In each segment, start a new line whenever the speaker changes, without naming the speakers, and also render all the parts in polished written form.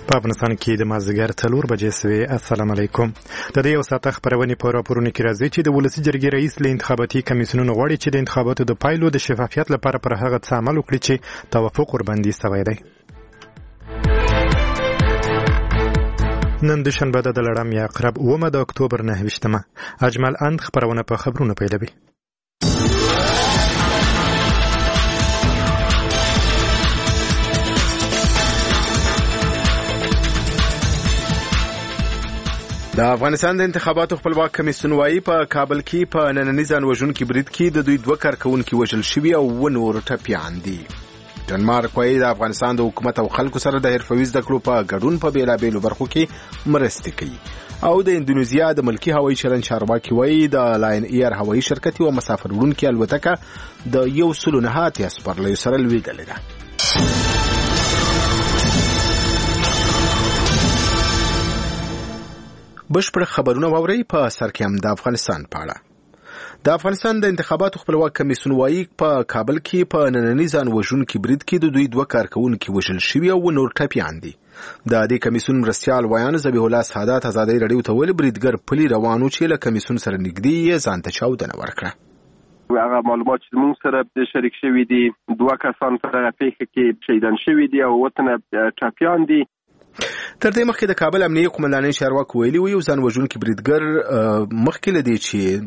په افغانستان کې د مازدیګر 4 بجې سوي. السلام علیکم. د دې یو ساعت خبرونه په راپورونو کې راځي چې د ولسی جرګې رئیس له انتخاباتي کمیسیونونو غواړي چې د انتخاباتو د پایلو د شفافیت لپاره پر هغه څه عمل وکړي چې توافق ورباندې شوی دی. نن دوشنبه د لړم یا عقرب 9 د اکتوبر 9 اجمل اند خبرونه په خبرونه پیلوي. د افغانستان د انتخاباتو خپلواک کمیسیون وايي په کابل کې په نننی ځان وژونکي برید کې د دوی 2 کارکونکي وژل شوي او نور ټپیان دي. ډنمارک وايي د افغانستان د حکومت او خلکو سره د حرفوي زده کړو په ګډون په بیلابېلو برخو کې مرستې کوي. او د اندونیزیا د ملکی هوایي چلند چارواکي وايي د لاین ایر هوایي شرکت او مسافر وړونکي الوتکه د 109 سپرلیو سره لویدلې ده. بشپړ خبرونه ووري په سر کې هم د افغانستان په اړه. د افغانستان د انتخاباتو خپلواک کمیسیون وايي په کابل کې په نننی ځان وژونکي برید کې د دوی 2 کارکونکي وژل شوي او نور ټپیان دي. د دې کمیسیون مرستیال ویان ذبیح الله سعادت ازادي رادیو ته ویل بریدګر پلی روانو چې له کمیسیون سره نږدې ځان ته چاودنه ورکړه.
هغه معلومات چې موږ سره شریک شوي دي 2 کسان په دغه پیښه کې شهیدان شوي دي او وطن ټپیان دي.
تر دې مخکې د کابل امنیتي قومندانۍ چارواکي ویلي و یو ځان وژونکي بریدګر مخکې لدی چې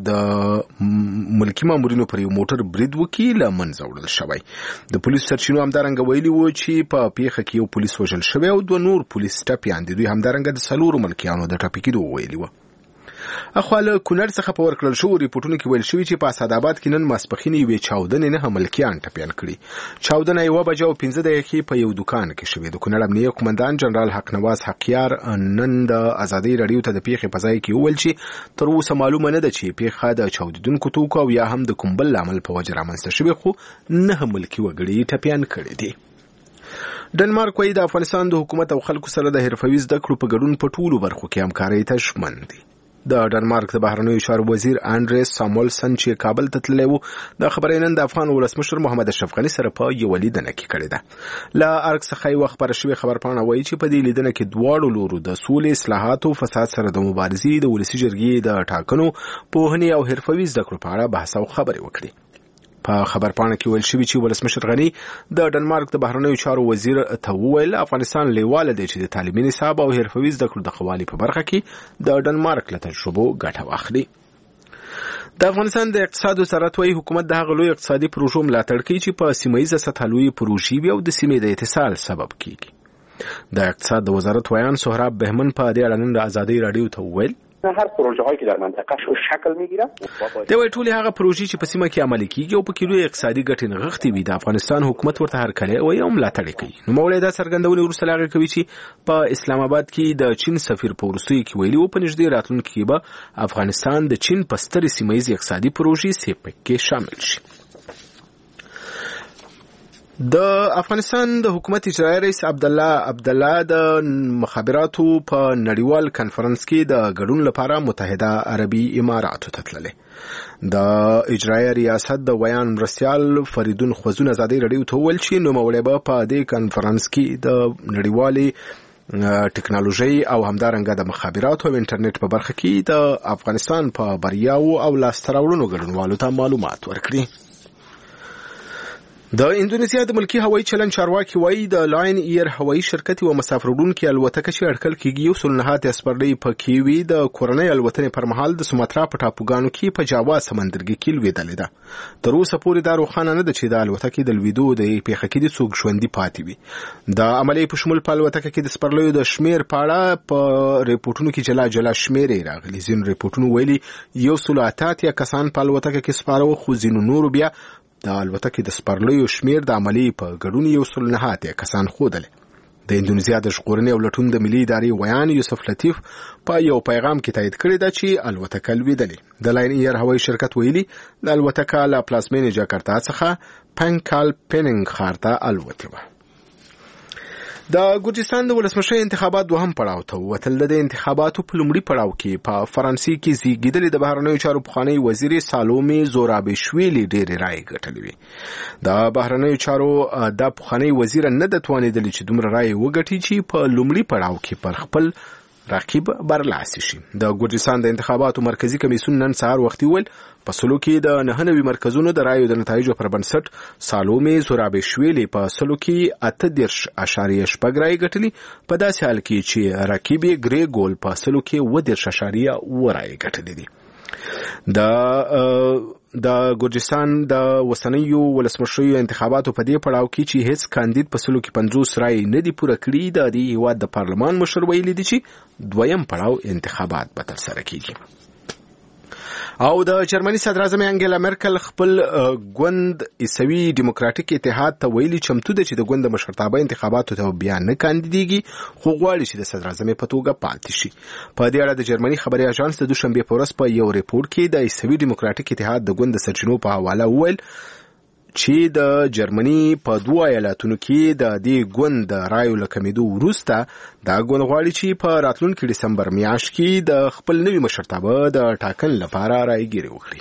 د ملکی مامورینو پر یو موټر برید وکړي له منځه وړل شوی. د پولیسو سرچینو همدارنګه ویلي و چې په پیښه کې یو پولیس وژل شوی او 2 نور پولیس ټپیان دي. دوی همدارنګه د 4 ملکیانو د ټپي کېدو ویلي و. اخواله کونړ څخه په ورکړل شو ریپورتونو کې ویل شوی چې په اسداباد کې نن ماسپخین یو چاودنې نه ملکیان ټپیان کړي. چاودنه 1:15 دقیقې په یو دکان کې شوې. د کونړ امنیتي قومندان جنرال حق نواز حقیار نن د ازادي رادیو ته د پیښې په ځای کې وویل چې تر اوسه معلومه نه ده چې پیښه د چاودیدونکو توکو او یا هم د کوم بل عمل په وجه رامنځته شوې خو نه ملکی وګړي ټپیان کړي دي. ډنمارک وايي د افغانستان د حکومت او خلکو سره د حرفوي زده کړو په ګډون په ټولو برخو کې همکاري ته ژمن دي. د ډنمارک د بهرنیو چارو وزیر انډریس سامویلسن چې کابل ته تللی و د خبرې نن د افغان ولسمشر محمد اشرف غني سره په یو لیدنه کې کړې ده. له ارګ څخه یو خبر شوی خبرپاڼه وایي چې په دې لیدنه کې دواړو لورو د سولې اصلاحات او فساد سره د مبارزې د ولسی جرګې د ټاکنو پوهنې او حرفوي زده کړو په اړه بحث او خبرې وکړي. په خبرپاڼه کې ویل شوی چې ولسمشر غني د ډنمارک د بهرنیو چارو وزیر ته وویل افغانستان لیواله دی چې د تعلیمي نصاب او حرفوي زده کړو د قوالي په برخه کې د ډنمارک له تجربو ګټه واخلي. د افغانستان د اقتصاد وزارت وايي حکومت د هغه لوی اقتصادي پروژو ملاتړ کوي چې په سیمه ییزه سطح لوی پروژې وي او د سیمې د اتصال سبب کیږي. د اقتصاد د وزارت ویان سهراب بهمن په دې اړه نن د ازادي رادیو ته وویل
هر پروژه هایی که در منطقه شکل میگیره
دا وایي ټول هغه پروژې چې په سیمه کې عملي کیږي او په کې لوی اقتصادي ګټې نغښتې وي د افغانستان حکومت ورته هرکلی وایي او ملاتړ کوي. نو مولوی دا څرګندونه وروسته له هغې کوي چې په اسلام آباد کې د چین سفیر په وروستیو کې ویلي و په نږدې راتلونکي کې به افغانستان د چین په سترې سیمه ییزې اقتصادي پروژې سیپک کې شامل شي. د افغانستان د حکومت اجرایی رئیس عبدالله د مخابراتو په نړیوال کانفرنس کې د ګډون لپاره متحده عربي اماراتو ته تللی. د اجرایی ریاست د ویان مرستیال فریدون خوزون ازادي رادیو ته وویل چې نوموړی به په دې کانفرنس کې د نړیوالې ټکنالوژي او همدارنګه د مخابراتو او انټرنیټ په برخه کې د افغانستان په بریاو او لاسته راوړنو ګډونوالو ته معلومات ورکړي. د اندونیزیا د ملکی هوایي چلند چارواکي وايي د لاین ایر هوایي شرکت او مسافر وړونکي الوتکه چې اټکل کېږي 109 سپرلی په کې وي د کورنۍ الوتنې پر مهال د سوماترا په ټاپوګانو کې په جاوا سمندرګي کې لوېدلې ده. تر اوسه پورې دا روښانه نه ده چې د الوتکې د لوېدو د پیښه کې د څوک ژوندي پاتې وي. د عملي په شمول په الوتکه کې د سپرلیو د شمیر په اړه په ریپورتونو کې جلا شمیرې راغلي. ځینو ریپورتونو ویلي 108 کسان په الوتکه کې سپاره خو ځینو نورو بیا د الوتکې د سپرلیو شمیر د عملي په ګډون 109 کسان ښودل. د اندونیزیا د ژغورنې او لټون د ملي ادارې ویان یوسف لطیف په یو پیغام کې تایید کړی ده چې الوتکه لوېدلې. د لاین ایر هوایي شرکت ویلي د الوتکه له پلازمینې جاکرتا څخه پنکال پیننګ ښار ته الوتې وه. د ګرجستان د ولسمشر انتخابات دوهم پړاو ته وتل. د انتخاباتو په لومړي پړاو کې په فرانسې کې زیږیدلې د بهرنیو چارو پخوانی وزیر سالومي زورابشویلي ډېرې رایې ګټلې وې. د بهرنیو چارو د پخوانی وزیر نه د توانېدلې چې دومره رایې وګټي چې په لومړي پړاو کې پر خپل رقیب برلاسي شي. د ګرجستان د انتخاباتو مرکزی کمیسیون نن سهار وختي ویل په سلو کې د 99 مرکزونو د رایو د نتایجو پر بنسټ سالومي زورابشویلي په سلو کې 8.8 رایې ګټلې، په داسې حال کې چې رقیب ګریګول په سلو کې 10.1 رایې ګټلې دي. د ګرجستان د وسنیو ولسمشریو انتخاباتو په دې پړاو کې چې هیڅ کاندید په سلو کې 50 رایې نه دي پوره کړي، د دې هیواد د پارلمان مشر ویلي دي چې دویم پړاو انتخابات به ترسره کیږي. او د جرمني صدر اعظم انګلا مرکل خپل ګوند عیسوي ډیموکراتیک اتحاد ته ویلي چمتو ده چې د ګوند مشرتابه انتخاباتو ته بیا نه کاندیدېږي، خو غواړي چې د صدر اعظم په توګه پاتې شي. په دې اړه د جرمني خبري اژانس د دوشنبه په ورځ په یو ریپورت کې د عیسوي ډیموکراتیک اتحاد د ګوند سرچینو په حواله وویل چې د جرمني په دوه ایالتونو کې د دې ګوند د رایو له کمیدو وروسته دا ګوند غواړي چې په راتلونکي ډسمبر میاشت کې د خپل نوي مشرتابه د ټاکنې لپاره رایګیري وکړي.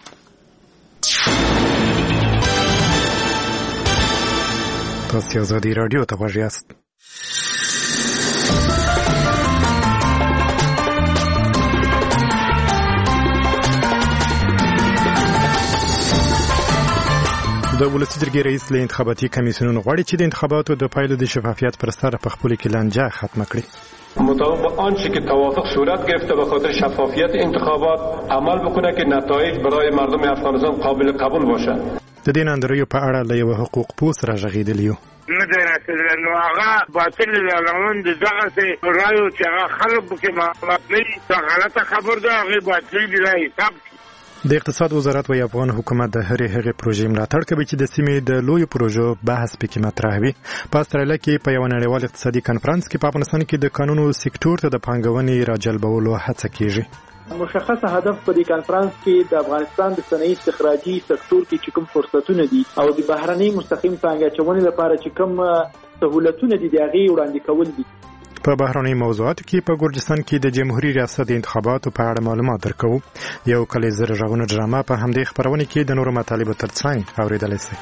تاسو آزادي رادیو ته غوږ یاست. د ولسي جرګې رئیس له انتخاباتي کمیسیونونو غواړي چې د انتخاباتو د پایلو د شفافیت پر سر په خپل کې لانجه ختم کړي.
مطابق آنچه که توافق صورت گرفته به خاطر شفافیت انتخابات عمل بکنه که نتایج برای مردم افغانستان قابل قبول باشه.
د دې نندریو په اړه له یو حقوق پوس راغیدلی یو.
نه دی رسېدلی، نو هغه باطل اعلان د دغسې رایو چې هغه خلک پکې معلومات نه وي، دا غلطه خبر ده، هغې باطلي دي رایې حساب کړي.
د اقتصاد وزارت وايي افغان حکومت د هغې پروژې ملاتړ کوي چې د سیمې د لویو پروژو بحث پکې مطرح وي. په استرالیا کې په یو نړیوال اقتصادي کنفرانس کې په افغانستان کې د قانونو سکتور ته د پانګونې راجلبولو هڅه کیږي.
مشخص هدف په دې کنفرانس کې د افغانستان د صنعتي استخراجي سکتور کې چې کوم فرصتونه دي او د بهرنۍ مستقیم پانګه اچونې لپاره چې کوم سہولتونه دي د هغې وړاندې کول دي.
په بهرنۍ موضوعاتو کې په ګرجستان کې د جمهوریت ریاست د انتخاباتو په اړه معلومات درکوو. یو کلی زر غږونه ډرامه په همدې خبرونه کې د نورو مطالبو ترڅنګ اوریدلی شئ.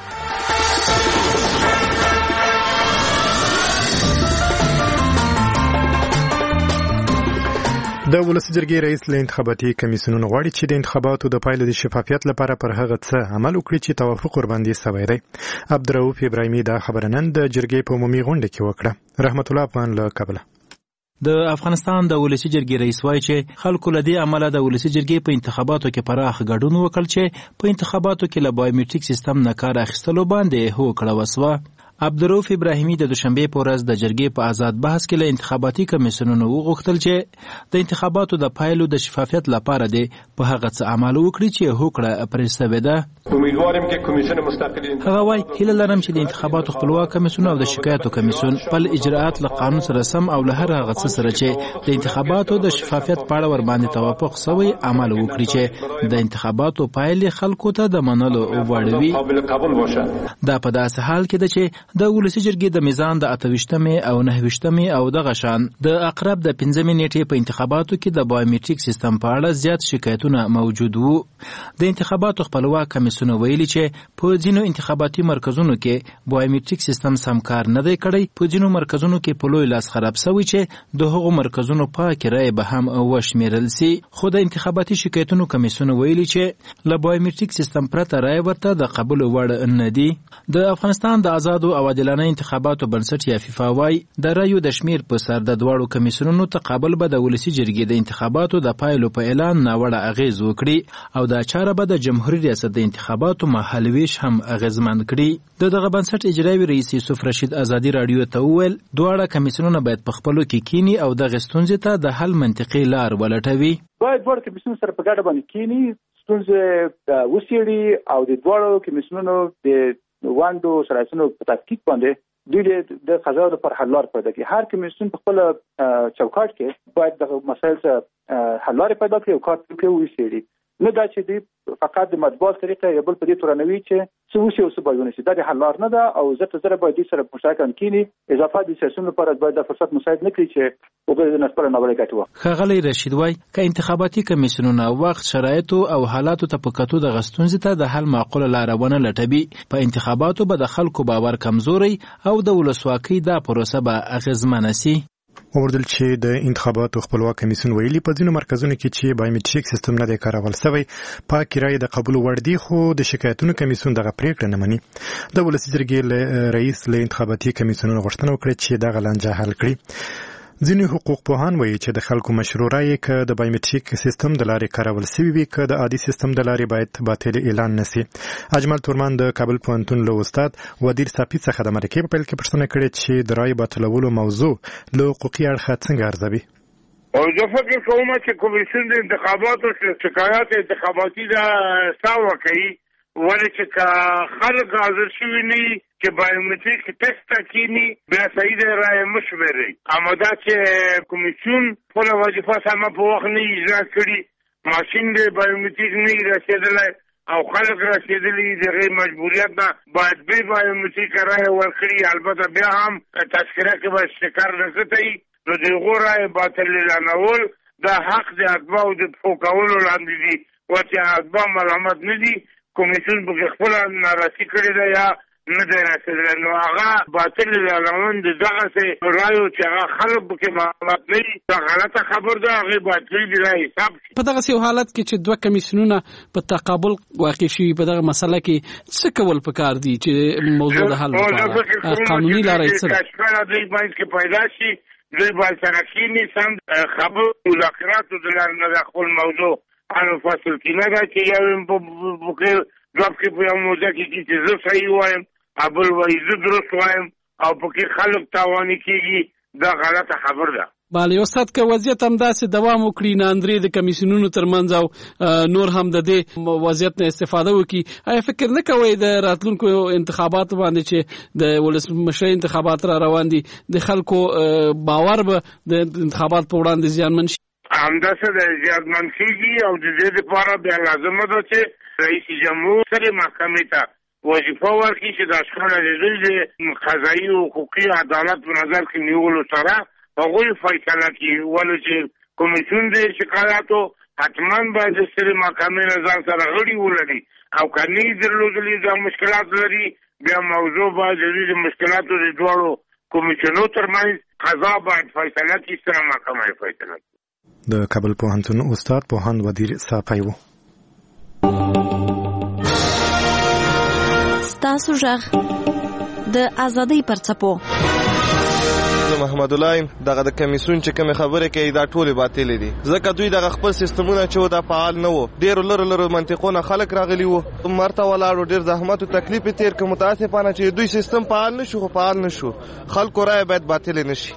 د ولسي جرګې رئیس له انتخاباتي کمیسیونونو غواړي چې د انتخاباتو د پایلو د شفافیت لپاره پر هغه څه عمل وکړي چې توافق ورباندې شوی دی. عبدالرؤف ابراهیمي دا خبره نن د جرګې په عمومي غونډه کې وکړه. رحمت الله افغان له کابل.
د افغانستان د ولسي جرګې رئیس وایي چې خلکو له دې عمله د ولسي جرګې په انتخاباتو کې پراخ ګډون وکړ چې په انتخاباتو کې له بایومټریک سیستم نه کار اخیستلو باندې هوکړه وسوه. عبدالرؤف ابراهیمي د دوشنبه په ورځ د جرګې په آزاد بحث کې له انتخاباتي کمیسیونونو وغوښتل چې د انتخاباتو د پایلو د شفافیت لپاره د په هغه څه عمل وکړي چې هوکړه پرې شوې ده.
امیدوارم که کمیسیون مستقل
هغه وایي هیله لرم چې د انتخاباتو خپلواک کمیسیون او د شکایتو کمیسیون خپل اجراءات له قانون سره سم او له هر هغه څه سره چې د انتخاباتو د شفافیت په اړه ورباندې توافق شوی عمل وکړي چې د انتخاباتو پایلې خلکو ته د منلو وړ وي. دا په داسې حال کې ده چې د ولسي جرګې د میزان د 28مې او 29مې او دغه شان د اقرب د 5مې نیټې په انتخاباتو کې د بایومټریک سیستم په اړه زیات شکایتونه موجود وو. د انتخاباتو خپلواک کمیسیون ویلي چې په ځینو انتخاباتي مرکزونو کې بایومټریک سیستم سم کار نه دی کړی، په ځینو مرکزونو کې په لوی لاس خراب شوی چې د هغو مرکزونو پاکې رایې به هم وشمیرل سي. خو د انتخاباتي شکایتونو کمیسیون ویلي چې له بایومټریک سیستم پرته رایې ورته د قبول وړ نه دي. د افغانستان د آزادو او عادلانه انتخاباتو بنسټ یا فیفا وايي د رایو د شمیر په سر د دواړو کمیسیونونو تقابل به د ولسي جرګې د انتخاباتو د پایلو په اعلان ناوړه اغیز وکړي او دا چاره به د جمهوریت ریاست د انتخاباتو مهالویش هم اغیزمن کړي. دغه بنسټ اجرایي رئیس یوسف رشید آزادي رادیو ته وویل دواړه کمیسیونونه باید په خپلو کې کینی او د غستونځ ته د حل منطقي لار ولټوي.
باید دواړه کمیسیون سره په ګډه باندې کینی، ستونزې وڅېړي او د دواړو کمیسیونونو د وانډو سرایسونو په تحقیق باندې دوی د قضاوت پر حل لار پیدا کړي. هر کمیسیون په خپل چوکاټ کې باید د مسایل حل لار پیدا کړي او کار پرې وڅېړي. نه دا چې دی فقط د مطبوعات طریقه یا بل په دې تورنوي چې څه وشي او څه باید ونشي. دا د حل لار نه ده او زه باید دې سره مشارکت کینی. اضافه د سیاسيونو لپاره باید د فرصت مساعد نه کړي چې وګړي د نسبت نه ولګټي وو.
ښاغلی رشید وای ک انتخاباتي کمیسیونونه وخت شرایط او حالاتو ته پکاتو د غستونځ ته د حل معقوله لار ونه لټوي. په انتخاباتو به د خلکو باور کمزوري او د ولسواکۍ دا پروسه به اغیزمنه سي.
وردل چې د انتخاباتو خپلواک کمیسیون ویلي په ځینو مرکزونو کې چې بایومټریک سیستم نه دی کارول شوی پاک رای د قبول وړ دی خو د شکایتونو کمیسیون دغه پریکړه نه مني. د ولسي جرګې رئیس له انتخاباتي کمیسیونونو غوښتنه وکړه چې دغه لانجه حل کړي. ځینې حقوق پوهان وایي چې د خلکو مشروع رای که د بایومټریک سیستم د لارې کارول شوی وي که د عادي سیستم د لارې باید باطل اعلان نشي. اجمل تورمان د کابل پوهنتون له استاد ودیر صافي څخه د مرکې په پیل کې پوښتنه کړې چې د رای باطلولو موضوع له حقوقي اړخه څنګه ارزوي.
او زه فکر کوم چې کمیسیون د انتخاباتو شکایات انتخاباتي دا ساوه کوي ولې چې خلک حاضر شوي نه چې بایومټریک ټیسټ کینی بیا صحیح دی رای مشوري اما دا چې کمیسیون خپل وظیفه سم په وخت نه اجرا کړي ماشین دی بایومټریک نه رسیدلی او خلک رسیدلی دغه مجبوریت نه باید به بایومټریک رای ورکړي. البته بیا هم تذکره کې به شکر نستی نو دغه رای باطل اعلانول دا حق د اتباع د فوکولو لاندې دي او چې اتباع ملامت نه دي کمیسیون به خپل ناراضي کړی دی یا نه دی رسېدلی نو هغه باطل اعلانول د دغسې رایو چې هغه خلک پکې معلومات نه وي دا غلطه خبر ده هغې باید کړي دا حساب شي.
په دغسې یو حالت کې چې دوه کمیسیونونه په تقابل واقع شوي په دغه مسله کې څه کول پکار دي چې موضوع د حل لپاره قانوني لاره یې څه ده؟
شخړه دوی باید کې پیدا شي دوی باید سره کښېني سم خبرو مذاکراتو د لارې نه د خپل موضوع انو فصل کې نه ده چې یو په جواب کې په یو موضوع کې چې زه صحیح وایم ابل وایي زه درست وایم او پکې خلک تاواني کېږي دا غلطه خبر ده.
بله استاد که وضعیت هم داسې دوام وکړي ناندرې د کمیسیونونو ترمنځ او نور هم د دې وضعیت نه استفاده وکړي آیا فکر نه کوئ د راتلونکو انتخاباتو باندې چې د ولسمشرۍ انتخابات را روان دي د خلکو باور به د انتخابات په وړاندې زیانمن شي؟
همداسې د زیانمن کېږي او د دې لپاره بیا لازمه ده چې رئیس جمهور سره محکمې ته وظیفه ورکړي چې دا شخړه د دوی د قضایي او حقوقي عدالت په نظر کې نیولو سره هغوی فیصله کړي ولې چې کمیسیون د شکایاتو حتما باید د سترې محکمې نه ځان سره غړي ولري او که نه یې درلودلي دا مشکلات لري بیا موضوع باید د دوی د مشکلاتو د دواړو کمیسیونو ترمنځ قضا باید فیصله کړي ستره محکمه یې فیصله کړي.
د کابل پوهنتون استاد پوهاند ودیر صافی و.
ستاسو غږ د ازادۍ پر څپو.
محمد الله دغه د کمیسیون چې کوم خبره کوي دا ټول باطل دي ځکه دوی دغه خپل سیستمونه چې دا فعال نه وو ډیر لره منطقونه خلک راغلي وو مرته ولاړو ډیر زحمت او تکلیف تیر کوم متاسفانه چې دوی سیستم فعال نشو خلکو رای باید باطل نشي.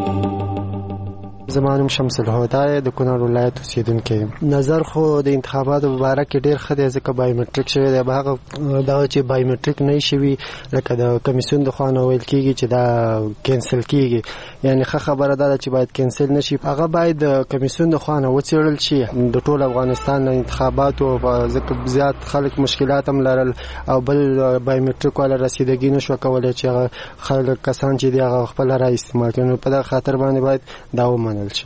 زمانم شمس الهدى د کونړ ولایت اوسیدونکی نظر خو د انتخاباتو په اړه کې ډیر ښه دی ځکه بایومټریک شوی دی هغه دا چې بایومټریک نه شي لکه د کمیسیون د خوانه ویل کیږي چې دا کینسل کیږي یعنی ښه خبره ده چې باید کینسل نشي هغه باید د کمیسیون د خوانه وڅېړل شي د ټول افغانستان انتخاباتو ځکه زیات خلک مشکلات هم لرل او بل بایومټریک ولا رسیدګي نشو کولای چې خلک کسان چې دی هغه خپل رای استعمال کړي په دغه خاطر باندې باید دا ومنل شي.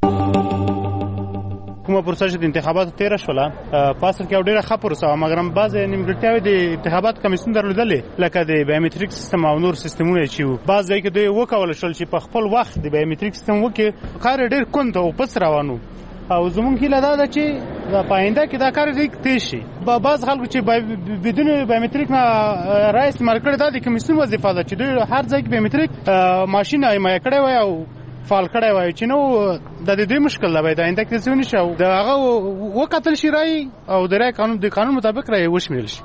کومه پروسه چې د انتخاباتو تیر شوله پاسل کې ډیره ښه پروسه مګر هم بعض نیمګړتیاوې د انتخابات کمیسیون درلودلې لکه د بایومټریک سیستم او نور سیستمونه چې بعض ځای کې دوی وکول شول چې په خپل وخت د بایومټریک سیستم وکړي کار ډیر کند او پس روانو او زمونږ هیله دا ده چې د پاینده کې دا کار ډیر تیز شي بعض خلکو چې بدون بایومټریک نه رای استعمال کړي دا د کمیسیون وظیفه ده چې دوی هر ځای کې بایومټریک ماشین حمایه کړی وای او فعال کړی وای چې نو د دې مشکل دی باید آینده کې څه نشو د هغه وکتل شي رای او د رای قانون مطابق رای وشمیرل شي.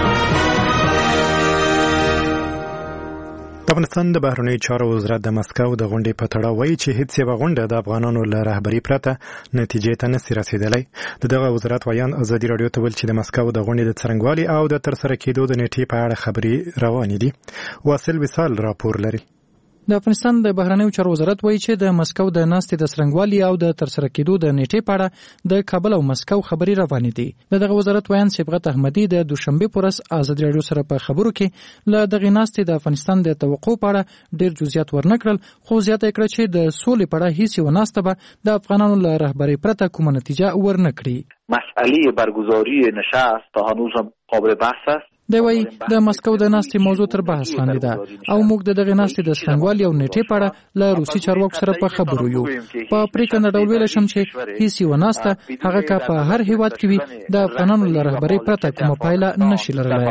د افغانستان د بهرنیو چارو وزارت د مسکو د غونډې په تړاو وایي چې هیڅ یوه غونډه د افغانانو له رهبري پرته نتیجې ته نسي رسېدلی. د دغه وزارت ویان ازادي راډیو ته ویل چې د مسکو د غونډې د څرنګوالي او د ترسره کېدو د نیټې په اړه خبرې روانې دي. واصل وصال راپور لري.
د افغانستان د بهرنیو چارو وزارت وایي چې د مسکو د ناستې د څرنګوالي او د ترسره کېدو د نیټې په اړه د کابل او مسکو خبرې روانې دي. دغه وزارت ویان صبغت احمدي د دوشنبه پر ورځ ازادي راډیو سره په خبرو کې له دغه ناستې د افغانستان د توقع په اړه ډېر جزئیات ورنکړل، خو زیاته کړه چې د سولې په اړه هیڅ یو ناسته به د افغانانو له رهبرۍ پرته کومه نتیجه ورنکړي.
مسئله برگزاری نشست تا هنوز قابل بحث است.
دی وایي د مسکو د ناستې موضوع تر بحث لاندې ده او موږ د دغه ناستې د څرنګوالي او نیټې په اړه له روسي چارواکو سره په خبرو یو. په پریکنده ډول ویلی شم چې هیڅ یوه ناسته هغه که په هر هیواد کې وي د افغانانو له رهبرۍ پرته کومه پایله نشي لرلی.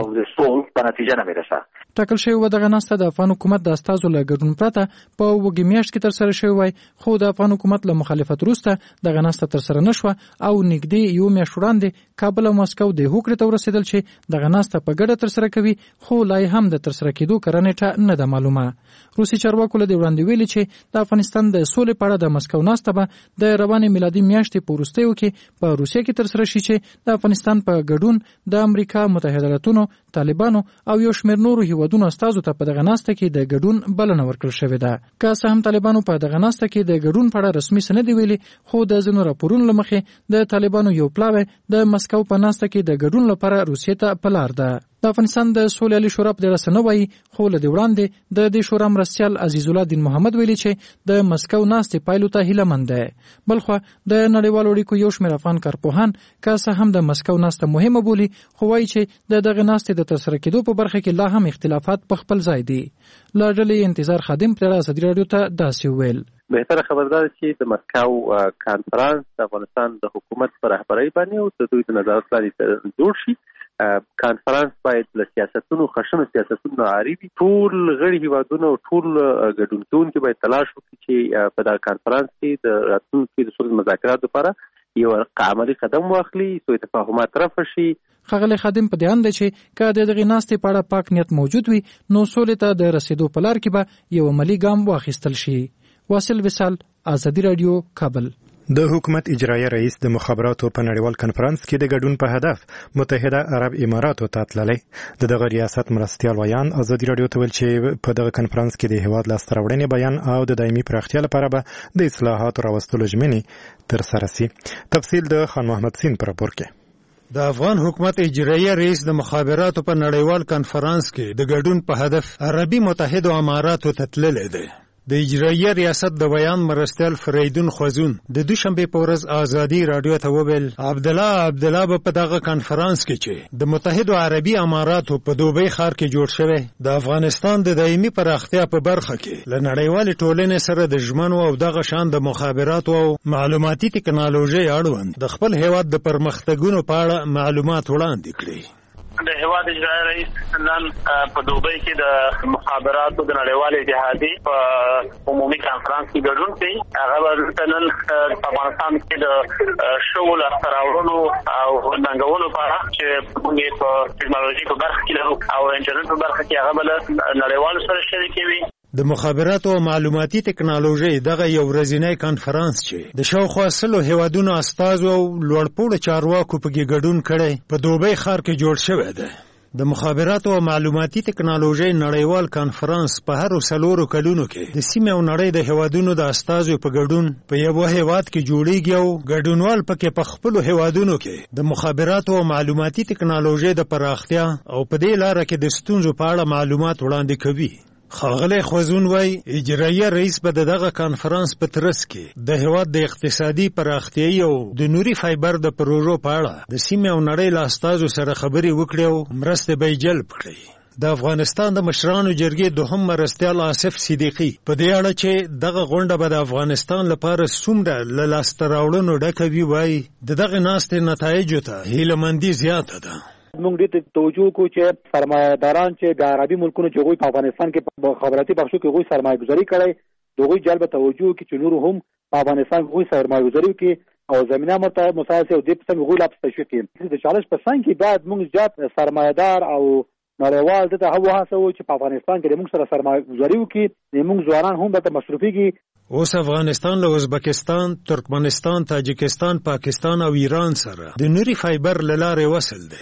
ټاکل شوې وه دغه ناسته د افغان حکومت د استازو له ګډون پرته په اوږې میاشت کې ترسره شوې وای، خو د افغان حکومت له مخالفت وروسته دغه ناسته ترسره نه شوه او نږدې یو میاشت وړاندې کابل او مسکو د هوکړې ته ورسېدل چې دغه ناسته په ګډه ترسره کوي، خو لا هم د ترسره کېدو کره نیټه نه ده معلومه. روسي چارواکو له دې وړاندې ویلي چې د افغانستان د سولې په اړه د مسکو ناسته به د روانې میلادي میاشتې په وروستیو کې په روسیه کې ترسره شي چې د افغانستان په ګډون د امریکا متحده ایالاتونو، طالبانو او یو شمېر نورو هیوادونو استازو ته په دغه ناسته کې د ګډون بلنه ورکړل شوې ده. که څه هم طالبانو په دغه ناسته کې د ګډون په اړه رسمي څه نه دي ویلي، خو د ځینو راپورونو له مخې د طالبانو یو پلاوی د مسکو په ناسته کې د ګډون لپاره روسیې ته په لار ده. د افغانستان د سولې عالي شورا په دې اړه څه نه وایي، خو له دې وړاندې د دې شورا مرستیال عزیز الله دین محمد ویلي چې د مسکو ناستې پایلو ته هیله مند دی. بلخوا د نړیوالو اړیکو یو شمېر افغان کارپوهان که څه هم د مسکو ناسته مهمه بولي، خو وایي چې د دغه ناستې د ترسره کېدو په برخه کې لا هم اختلافات په خپل ځای دي. له ډلې انتظار خادم پر ازادي راډیو ته داسې وویل:
بهتره خبردار چې د مسکو کانفرنس د افغانستان د حکومت پر رهبرۍ باندې او د دوی د نظارت لاندې جوړ شي. کانفرنس باید له سیاستونو خشنو سیاستونو عاری وي. ټول غړي هیوادونه او ټول ګډون کوونکي باید تلاش وکړي چې په دغه کانفرنس کې د راتلونکي د سولې مذاکراتو لپاره یو عملي قدم واخلي، سوء تفاهمات رفع شي.
ښاغلی خادم په دې اند دی چې که د دغې ناستې په اړه پاک نیت موجود وي، نو سولې ته د رسېدو په لار کې به یو عملي ګام واخیستل شي. واصل وصال، ازادي راډیو، کابل.
د حکومت اجرایه رئیس د مخابراتو په نړیوال کنفرانس کې د ګډون په هدف متحده عرب اماراتو ته تللی. دغه ریاست مرستیال ویان ازادي راډیو ته ویل چې په دغه کنفرانس کې د هیواد لاسته راوړنې بیان او د دایمي پراختیا لپاره به د اصلاحاتو راوستلو ژمنې ترسره سي. تفصیل د خان محمد سین په راپور کې.
د افغان حکومت اجرایه رئیس د مخابراتو په نړیوال کنفرانس کې د ګډون په هدف عربي متحده اماراتو ته تللی دی. د اجرایه ریاست د بیان مرستیال فریدون خوزون د دوشنبه په ورځ ازادي راډیو ته وویل عبدالله به په دغه کنفرانس کې چې د متحده عربي اماراتو په دوبۍ ښار کې جوړ شوی د افغانستان د دایمي پراختیا په برخه کې له نړیوالې ټولنې سره د ژمنو او دغه شان د مخابراتو او معلوماتي ټکنالوژۍ اړوند د خپل هیواد د پرمختګونو په اړه معلومات وړاندې کړي.
د هیواد اجرایه رئیس نن په دوبۍ کې د مخابراتو د نړیوال اتحادیې په عمومي کانفرنس کې ګډون کوي. هغه به نن په افغانستان کې د شوو لاسته راوړنو او ننګونو په اړه چې موږ په ټکنالوژي په برخه کې لرو او انټرنیټ په برخه کې هغه به له نړیوالو سره شریکوي.
د مخابراتو او معلوماتي ټکنالوژۍ دغه یو ورځنی کنفرانس چې د شاوخوا 100 هیوادونو استازو او لوړپوړو چارواکو پکې ګډون کړی په دوبۍ ښار کې جوړ شوی دی. د مخابراتو او معلوماتي ټکنالوژۍ نړیوال کانفرنس په هر 4 کلونو کې د سیمې او نړۍ د هیوادونو د استازو په ګډون په یو هیواد کې جوړیږي او ګډونوال پکې په خپل هیوادونو کې د مخابراتو او معلوماتي ټکنالوژۍ د پراختیا او په دې لار کې د ستونزو په اړه معلومات وړاندې کوي. ښاغلی خوزون وای اجرایه رئیس به دغه کانفرنس په ترڅ کې د هیواد د اقتصادي پراختیايي او د نوري فایبر د پروژو په اړه د سیمې او نړۍ له استازو سره خبرې وکړي او مرستې به یې جلب کړي. د افغانستان د مشرانو جرګې دوهم مرستیال آصف صدیقي په دې اړه چې دغه غونډه به د افغانستان لپاره څومره له لاسته راوړنو ډکه وي وایي دغه ناستې نتایجو ته هیلهمندي زیاته ده.
موږ دې توجه کو چې سرمایه‌داران چې د عربي ملکونو چې غوي په افغانستان کې په خبراتي بخشو کې غوي سرمایه گذاري کړي دوی جلب توجه کې چې نور هم په افغانستان کې غوي سرمایه گذاري کې او زمينه مساوسه او د پسنګ غوي لا تشویق کې د 40% کې بعد موږ زیات سرمایه‌دار او نړیوال ته هغه هڅه و چې په افغانستان کې موږ سره سرمایه گذاري وکړي موږ ځوانان هم د مصرفيږي.
اوس افغانستان له ازبکستان، ترکمنستان، تاجکستان، پاکستان او ایران سره د نوري فایبر لاره وصل دی.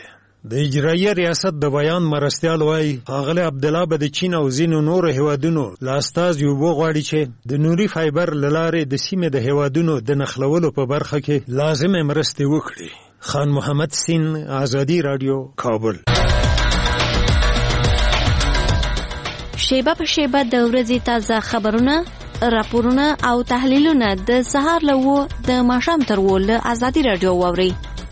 د اجرایي ریاست د بیان مرستیال وایي ښاغلی عبدالله به د چین او ځینو نورو هیوادونو له استازي اوبه غواړي چې د نوري فایبر له لارې د سیمې د هیوادونو د نښلولو په برخه کې لازمې مرستې وکړي. خان محمد سین، آزادي راډیو، کابل.
شیبه په شیبه د ورځې تازه خبرونه، راپورونه او تحلیلونه د سهار له 9 د ماښام تر 10 له آزادي راډیو واورئ.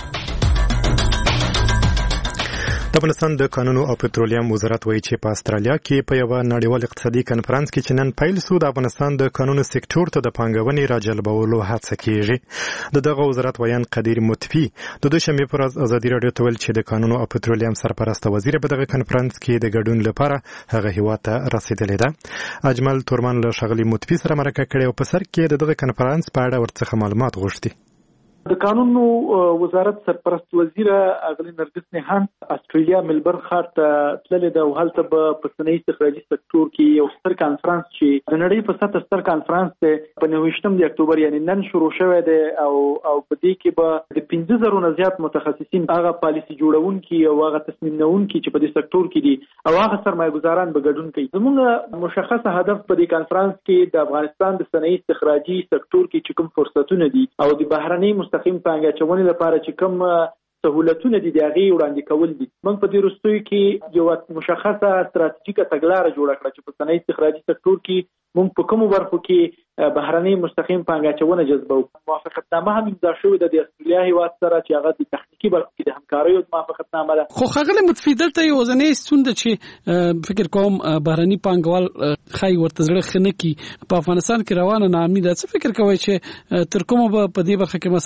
د افغانستان د کانونو او پټرولیم وزارت وایي چې په استرالیا کې په یو نړیوال اقتصادي کنفرانس کې چې نن پیل شو د افغانستان د کانونو سکتور ته د پانګونې راجلبولو هڅه کیږي. دغه وزارت ویان قدیر متفی د دوشنبه پر ورځ آزادي راډیو ته ویل چې د کانونو او پټرولیم سرپرست وزیر په دغه کنفرانس کې د ګډون لپاره هغه هیواد ته رسیدلی ده. اجمل تورمان له ښاغلي متفی سره مرکه کړې او په سر کې دغه کنفرانس په اړه ورڅخه معلومات غوښتي.
د قانونو وزارت سرپرست وزیر اغلی نرګس نهان استرالیا ملبورن ښار ته تللی ده او هلته به په صنعتي استخراجي سکتور کې یو ستر کانفرنس چې د نړۍ په سطح ستر کانفرنس دی په 29 د اکتوبر یعنی نن شروع شوی دی او په دې کې به د 15,000 نه زیات متخصصین هغه پالیسي جوړونکي او هغه تصمیم نیونکي چې په دې سکتور کې دي او هغه سرمایه‌ګزاران به ګډون کوي. زموږ مشخصه هدف په دې کانفرنس کې د افغانستان د صنعتي استخراجي سکتور کې چې کوم فرصتونه دي او د بهرنۍ مستقیم پانګه اچونې لپاره چې کوم سہولتونه دي د هغې وړاندې کول دي. موږ په دې وروستیو کې یو مشخصه ستراتیژیکه تګلاره جوړه کړه چې په صنعتي استخراجي سکتور کې موږ په کومو برخو کې بهرنۍ مستقیم پانګه اچونه جذبو. موافقتنامه هم امضا شوې ده د استرالیا هیواد سره چې هغه د تخنیکي برخو کې د همکاریو موافقتنامه ده.
خو ښاغلی متفي دلته یو ځینې ستونزه چې فکر کوم بهرني پانګوال ښایي ورته زړه ښه نه کړي په افغانستان کې روانه ناامني ده. څه فکر کوئ چې تر کومه به په دې برخه کې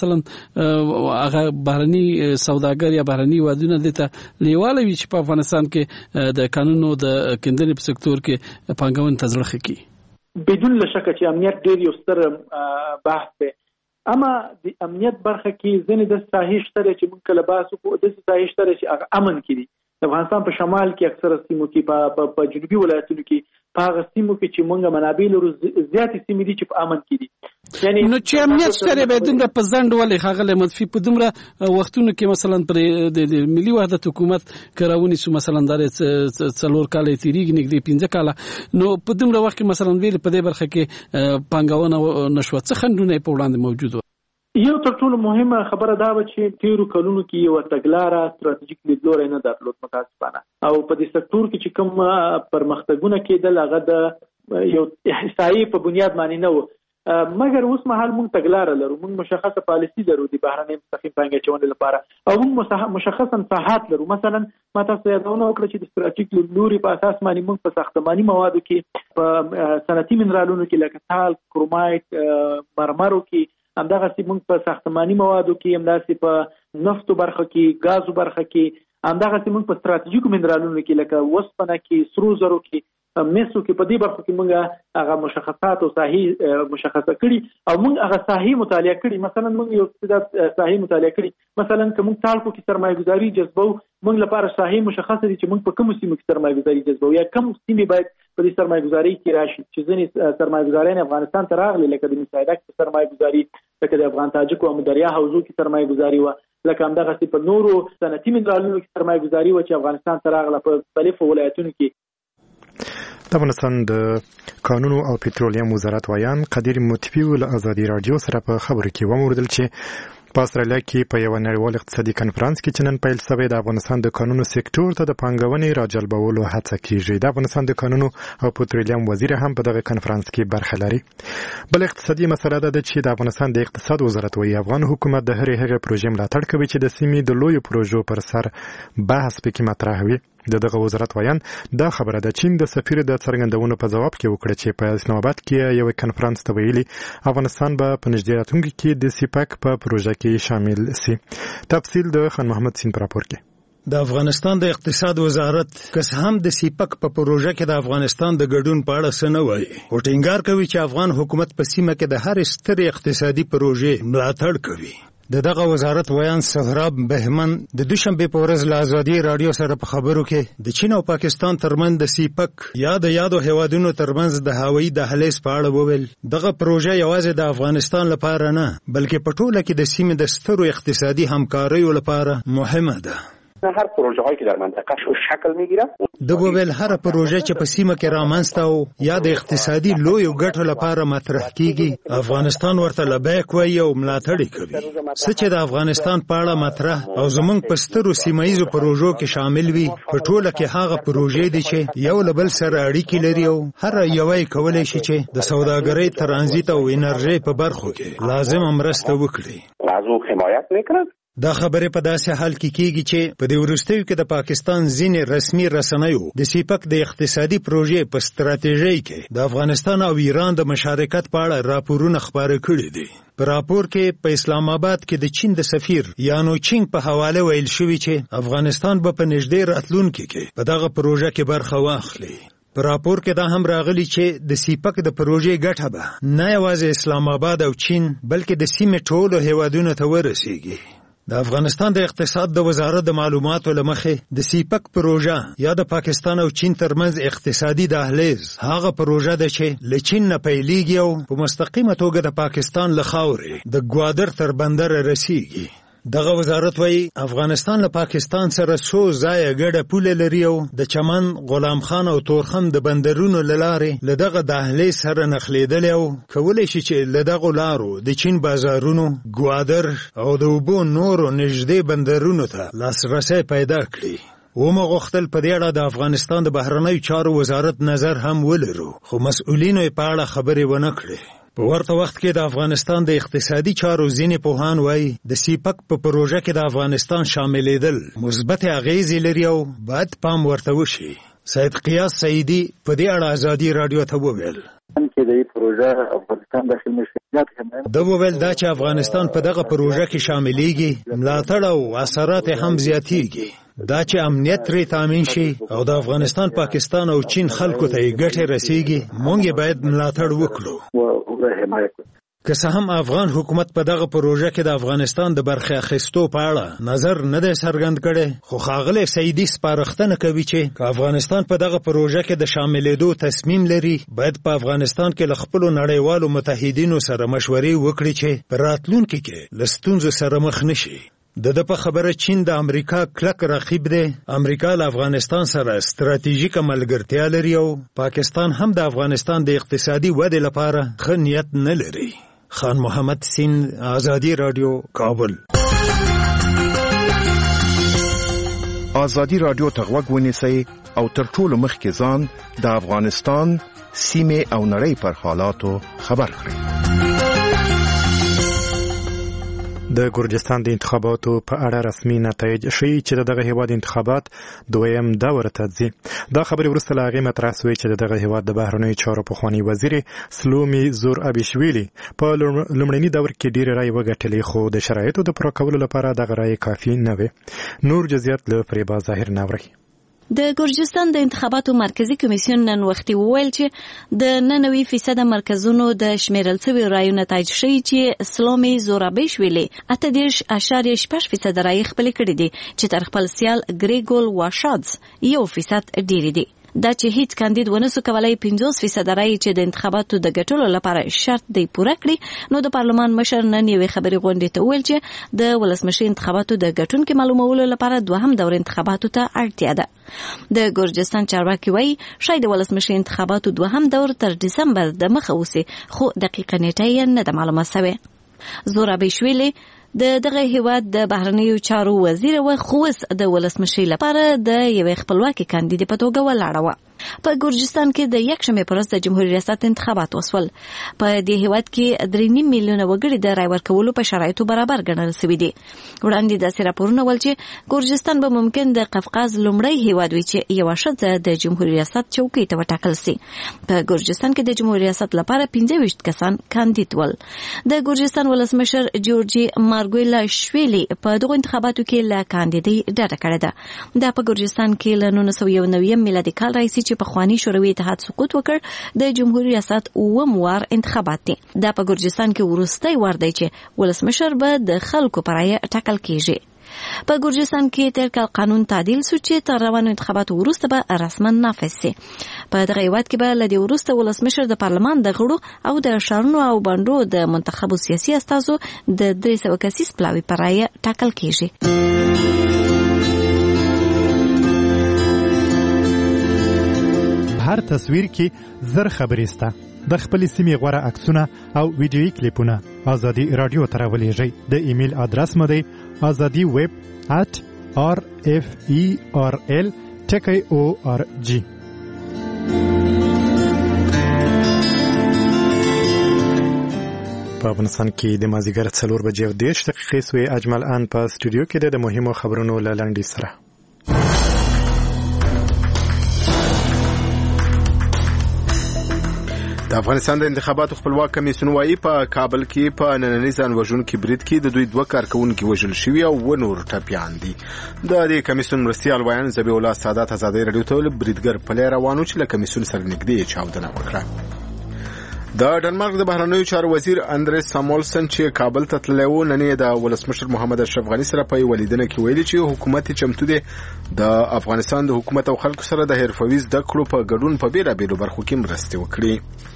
مثلا هغه بهرني سوداګر یا بهرني هیوادونه دلته لیواله وي چې په افغانستان کې د قانونو د کیندنې په سکتور کې پانګونې ته زړه ښه کړي؟
بدون لشکه چې امنیت ډېر یو ستر بحث دی، اما د امنیت برخه کې ځینې د ساحې شته چې موږ کله بحث وکړو د ساحې شته چې هغه امن کې دي. د افغانستان په شمال کې اکثره سیمو کې په جنوبي ولایتونو کې په هغه سیمو کې چې موږ منابع لرو زیاتې سیمې دي چې په امن کې دي.
یعنی نو چې امنیت شته به دومره په ځنډ ولې ښاغلی متفي په دومره وختونو کې مثلا پر د ملي وحدت حکومت کراونی سو مثلا د 4 کال تیریږي نږدې 15 کال نو په دومره وخت کې مثلا ویل په دې برخه کې پانګونه نشو څه خندونه په وړاندې موجود و.
یو تر ټولو مهمه خبره دا و چې تیرو کلونو کې یو تګلاره ستراتیژیک لیدلوری نه درلود متاسفانه او په دې سکتور کې چې کوم پرمختګونه کېدل هغه د یو احصایي په بنیاد باندې نه و. مګر اوس مهال موږ تګلاره لرو، موږ مشخصه پالیسي لرو د بهرنۍ مستقیم پانګې اچونې لپاره او موږ مشخصا ساحات لرو. مثلا ما تاسو یادونه وکړه چې د ستراتیژیک لیدلوري په اساس باندې موږ په ساختماني موادو کې په صنعتي منرالونو کې لکه تال، کرومایټ، مرمرو کې همدغه سي موږ په ساختماني موادو کې همداسې په نفتو برخه کې، غازو برخه کې، همدغه سي موږ په ستراتیژیکو منرالونو کې لکه وسپنه کې، سرو زرو کې، میسو کې په دې برخه کې موږ هغه مشخصات او ساحې مشخصه کړي او موږ هغه ساحې مطالعه کړي. مثلا موږ یو څه ساحې مطالعه کړي، مثلا که موږ تالکو کې سرمایه‌ګذاري جذبو موږ لپاره ساحې مشخصه دي چې موږ په کوم سیمو کې سرمایه‌ګذاري جذبو یا کوم سیمې باید په دې سرمایه‌ګذاري کې راشي چې ځینې سرمایه‌ګذاران افغانستان ته راغلي لکه د مساعده کې سرمایه‌ګذاري، لکه د افغان تاجکو او دریا حوزو کې سرمایه‌ګذاري و، لکه همدغه سي په نورو صنعتي منرالونو کې سرمایه‌ګذاري و چې افغانستان ته راغله په مختلفو ولایتونو کې.
د افغانستان د کانونو او پټرولیم وزارت ویان قدیر متفي له آزادي راډیو سره په خبرو کې وموردل چې په استرالیا کې په یو نړیوال اقتصادي کنفرانس کې چې نن پیل شوی د افغانستان د کانونو سکتور ته د پانګونې راجلبولو هڅه کیږي. د افغانستان د کانونو او پټرولیم وزیر هم په دغه کنفرانس کې برخه لري. بل اقتصادي مسله ده چې د افغانستان د اقتصاد وزارت وایي افغان حکومت د هرې هغې پروژې ملاتړ کوي چې د سیمې د لویو پروژو پر سر بحث پکې مطرح وي. دغه وزارت ویان دا خبره د چین د سفیر د څرګندونو په جواب کې وکړه چې په اسلام آباد کې یو کنفرانس ته ویلي افغانستان به په نږدې راتلونکي کې د سیپاک په پروژه کې شامل سي. تفصیل د خان محمد سین پر راپور کې.
د افغانستان د اقتصاد وزارت کس هم د سیپاک په پروژه کې د افغانستان د ګډون په اړه څه نه وایي او ټینګار کوي چې افغان حکومت په سیمه کې د هر ستر اقتصادي پروژې ملاتړ کوي. دغه وزارت ویان سهراب بهمن د دوشنبه په ورځ له آزادي راډیو سره په خبرو کې د چین او پاکستان ترمنځ د سیپاک یا د یادو هیوادونو ترمنځ د هوایي دهلیز په اړه وویل. دغه پروژه یوازې د افغانستان لپاره نه بلکې په ټوله کې د سیمې د سترو اقتصادي همکاریو لپاره مهمه ده.
هر پروژه هایی که در منطقه شکل میگیره.
د بوبل هر پروژه چې په سیمه کې رامنځته او یا د اقتصادي لوی ګټو لپاره مطرح کیږي افغانستان ورته لبیک وایي او ملاتړ کوي. څه چې د افغانستان په اړه مطرح او زمونږ په سترو سیمایي پروژو کې شامل وي په ټوله کې هغه پروژې دي چې یو له بل سره اړیکې لري او هر یو یې کولی شي چې د سوداګرۍ ترانزیت او انرژي په برخو کې لازم مرسته وکړي.
لازم حمایت میکنه.
دا خبره په داسې حال کې کیږي چې په دې وروستیو کې د پاکستان ځینې رسمي رسنیو د سیپک د اقتصادي پروژې په ستراتیژۍ کې د افغانستان او ایران د مشارکت په اړه راپورونه خپاره کړي دي. په راپور کې په اسلام آباد کې د چین د سفیر یانو چینګ په حواله ویل شوی چې افغانستان به په نږدې راتلونکي کې په دغه پروژه کې برخه واخلي. په راپور کې دا هم راغلی چې د سیپک د پروژې ګټه به نه یوازې اسلام آباد او چین بلکې د سیمې ټولو هیوادونو ته ورسیږي. د افغانستان د اقتصاد د وزارت د معلوماتو له مخې د سیپک پروژه یا د پاکستان او چین ترمنځ اقتصادي دهلیز هغه پروژه ده چې له چین نه پیلېږي او په مستقیمه توګه د پاکستان له خاورې د ګوادر تر بندر رسیږي. دغه وزارت وایي افغانستان له پاکستان سره څو ځایه ګډه پوله لري او د چمن، غلام خان او تورخم د بندرونو له لارې له دغه دهلیز سره نښلېدلی او کولی شي چې له دغو لارو د چین بازارونو، ګوادر او د اوبو نورو نږدې بندرونو ته لاسرسی پیدا کړي. ومو غوښتل په دې اړه د افغانستان د بهرنیو چارو وزارت نظر هم ولرو خو مسؤلینو یې په اړه خبرې ونه کړې. په ورته وخت کې د افغانستان د اقتصادي چارو ځینې پوهان وایي د سیپک په پروژه کې د افغانستان شاملېدل مثبت اغیزې لري او باید پام ورته وشي. سید قیاس سعیدي په دې اړه ازادي رادیو ته وویل
چې د پروژه افغانستان داخل مشکلات
د وویل دا چې افغانستان په دغه پروژه کې شاملېږي ملاتړ او اثرات هم زیاتېږي. دا چې امنیت ترې تامین شي او د افغانستان، پاکستان او چین خلکو ته یې ګټې رسیږي موږ یې باید ملاتړ وکړو. که څه هم افغان حکومت په دغه پروژه کې د افغانستان د برخې اخیستو په اړه نظر نه دی څرګند کړی خو ښاغلی سعیدي سپارښتنه کوي چې که افغانستان په دغه پروژه کې د شاملېدو تصمیم لري باید په افغانستان کې له خپلو نړیوالو متحدینو سره مشورې وکړي چې په راتلونکي کې له ستونزو سره مخ نشي. د په خبره چین د امریکا کلک رقیب دی. امریکا له افغانستان سره ستراتیژیکه ملګرتیا لري او پاکستان هم د افغانستان د اقتصادي ودې لپاره ښه نیت نه لري. خان محمد سین، آزادی رادیو، کابل.
آزادی رادیو ته غوږ ونیسئ او تر ټولو مخکې ځان د افغانستان سیمې او نړۍ پر حالاتو خبر کړئ.
د ګرجستان د انتخاباتو په اړه رسمي نتایج ښیي چې دغه هیواد انتخابات دویم دور ته ځي. دا خبرې وروسته له هغې مطرح شوې چې دغه هیواد د بهرنیو چارو پخواني وزیر سلومي زورابیشویلي په لومړني دور کې ډېرې رایې وګټلې خو د شرایطو د پوره کولو لپاره دغه رایې کافي نه وې. نور جزئیات له فریبا ظاهر ناوري.
د ګرجستان د انتخاباتو مرکزی کمیسیون نن وختي وویل چې د 99% مرکزونو د شمیرل شوی رایو نتایج ښیي چې سلومي زورابیشویلي 8.6% رایې خپلې کړې دي چې تر خپل سیال ګریګول واشادز 1% ډېرې دي. دا چې هیڅ کاندید ونسو کولای 50% رایې چې د انتخاباتو د ګټلو لپاره شرط دی پوره کړي. نو د پارلمان مشر نن یوې خبري غونډې ته وویل چې د ولسمشر انتخاباتو د ګټونکو معلومولو لپاره دوهم دور انتخاباتو ته اړتیا ده. د ګرجستان چارواکي وایي شاید د ولسمشر انتخاباتو دوهم دور تر دسمبر د مخه وسی خو دقیقه نیټه یې نه ده معلومه شوې. زورابیشویلي دغه هیواد د بهرنیو چارو وزیر و خو د ولسمشر لپاره د یوې خپلواکي کاندید په توګه ولاړه و. په ګرجستان کې د یکشنبه پر ورځ د جمهوریت ریاست انتخابات وسول. په دې هیواد کې 3.5 میلیونه وګړي د رای ورکولو په شرایطو برابر ګڼل شوي دي. وړاندې داسې راپورونه ول چې ګرجستان به ممکن د قفقاز لومړی هیواد وي چې یوه ښځه د جمهوریت ریاست چوکۍ ته وټاکل شي. په ګرجستان کې د جمهوریت ریاست لپاره 25 کسان کاندید ول. د ګرجستان ولسمشر جورجي مارګویلاشویلي په دغه انتخاباتو کې له کاندیدۍ ډډه کړې ده. دا په ګرجستان کې له 1991 میلادي کال راهیسې چې پخوانی شوروي اتحاد سقوط وکړ د جمهوریت ریاست اووم وار انتخابات دي. دا په ګرجستان کې وروستی وار دی چې ولسمشر به د خلکو پر رایه ټاکل کیږي. په ګرجستان کې تیر کال قانون تعدیل شو چې تر روانو انتخاباتو وروسته به رسما نافذ شي. په دغه هیواد کې به له دې وروسته ولسمشر د پارلمان د غړو او د ښارونو او بانډو د منتخبو سیاسي استازو د 300 کسیز پلاوي پر رایه ټاکل کیږي.
هر تصویر کې زر خبرې سته. د خپلې سیمې غوره عکسونه او ویډیویي کلیپونه ازادي راډیو ته راولېږئ. د ایمیل ادرس مو دی azadi@referl.org. په افغانستان کې د مازدیګر 4:30 سوې. اجمل ان په سټوډیو کې د مهمو خبرونو له لنډۍ سره.
د افغانستان د انتخاباتو خپلواک کمیسیون وايي په کابل کې په نننۍ ځان وژونکي برید کې د دوی 2 کارکونکي وژل شوي او نور ټپیان دي. د دې کمیسیون مرستیال وایي ذبیح الله سادات ازادي راډیو ته بریدګر پلي روانو چې له کمیسیون سره نږدې چاودنه وکړه. د ډنمارک د بهرنیو چارو وزیر اندریس سامولسن چې کابل ته تللی و نن یې د ولسمشر محمد اشرف غني سره په ولیدنه کې ویلي چې حکومت چمتو دی د افغانستان د حکومت او خلکو سره د حرفوي زده کړو په ګډون په بیلابیلو برخو کې مرسته وکړي.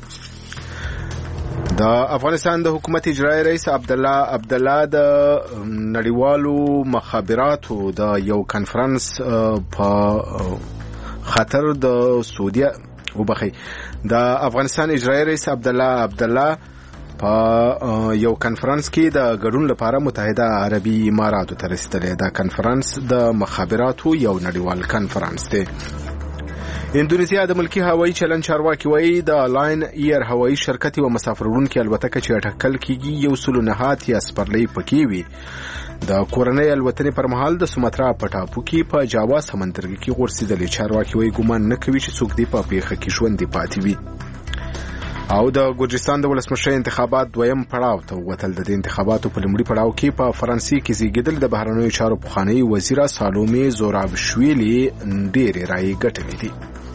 د افغانستان د حکومت اجرایی رئیس عبدالله د نړیوالو مخابراتو د یو کانفرنس په خاطر د سعودي د افغانستان اجرایی رئیس عبدالله په یو کانفرنس کې د ګډون لپاره متحده عربي اماراتو ته رسیدلی. دا کانفرنس د مخابراتو یو نړیوال کانفرنس دی. اندونیزیا د ملکی هوایي چلن چارواکي وایي د لاین ایر هوایي شرکت یو مسافروړونکي الوتکه چې اټکل کیږي 109 یا سپرلی پکې وي د کورنۍ الوتنې پر مهال د سوماترا په ټاپو کې په جاوا سمندرګي کې غورځېدلې. چارواکي وایي ګومان نه کوي چې څوک دې په پیښه کې ژوندي پاتې وي. او د ګورجستان د ولسمشر انتخابات دویم پړاو ته وتل. د انتخاباتو په لومړي پړاو کې په فرانسې کې زیږیدل د بهرنیو چارو پخوانی وزیره سالومې زورابشویلي ډېرې رایې ګټلې دي.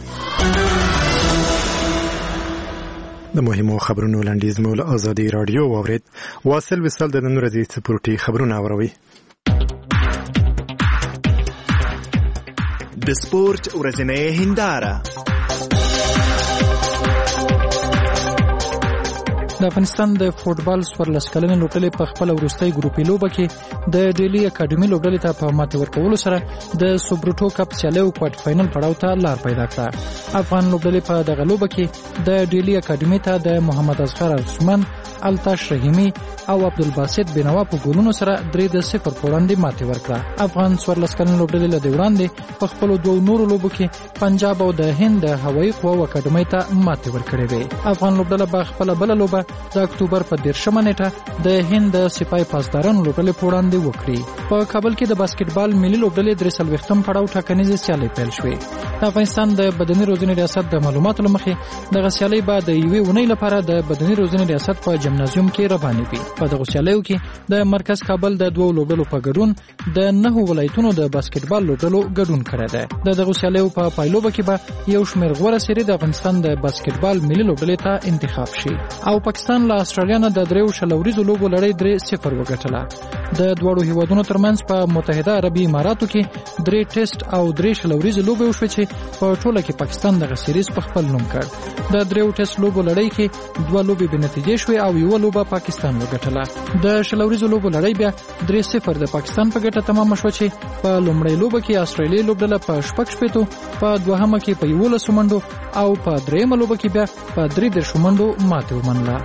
د مهمو خبرونو لنډیز مو له ازادي راډیو واورید. واصل وصل د نن ورځې سپورټي خبرونه اوروي.
د سپورت ورځنۍ هنداره.
د افغانستان د فوټبال 14 کلنې لوبډلې په خپل وروستۍ ګروپي لوبه کې د ډیلی اکیډمي لوبډلې ته په ماته ورکولو سره د سوبروټو کپ سیالیو کوارټر فائنل پړاو ته لار پیدا کړه. افغان لوبډلې په دغه لوبه کې د ډیلی اکیډمي ته د محمد اصغر عثمان، التاش رحیمی او عبدالباسط بنوا په ګولونو سره 3-0 په وړاندې ماته ورکړه. افغان 14 کلنې لوبډلې له وړاندې په خپل دوه نورو لوبو کې پنجاب او د هند د هوایي قواو اکیډمي ته ماته ورکړې وي. افغان لوبډله په خپل بل لوبه د اکتوبر په 13 نیټه د هند د سپای پاسدارانو لوبډلې په وړاندې وکړي. په کابل کې د باسکټبال ملي لوبډلې 43م پړاو ټاکنیزې سیالۍ پیل شوې. د افغانستان د بدني روزنې ریاست د معلوماتو لمخې دغه سیالۍ به د یوې اونۍ لپاره د بدني روزنې ریاست په جمنازیوم کې روانې وي. په دغه سیالیو کې د مرکز کابل د دوه لوبډلو په ګډون د 9 ولایتونو د باسکټبال لوبډلو ګډون کړی دی. د دغه سیالیو په پایلوبه کې به یو شمېر غوره سری د افغانستان د باسکټبال ملي لوبډلې ته انتخاب شي. او پاکستان له استرالیا نه د 3 شلوریزو لوبو لړۍ 3-0 وګټله. د دوه هیوادونو ترمنځ په متحده عربي اماراتو کې 3 ټیسټ او 3 شلوریزو لوبې وشوې چې په ټوله کې پاکستان دغه سیریز په خپل نوم کړ. د 3 ټیسټ لوبو لړۍ کې 2 لوبې بې نتیجې شوې او یو لوبه پاکستان وګټله. د شلوریزو لوبو لړۍ بیا 3-0 د پاکستان په ګټه تمام شوه چې په لومړۍ لوبه کې استرالیا لوبډله په 6 په دوهمه کې په 11 منډو او په درېیمه لوبه کې بیا په 3 منډو ماته ومنله.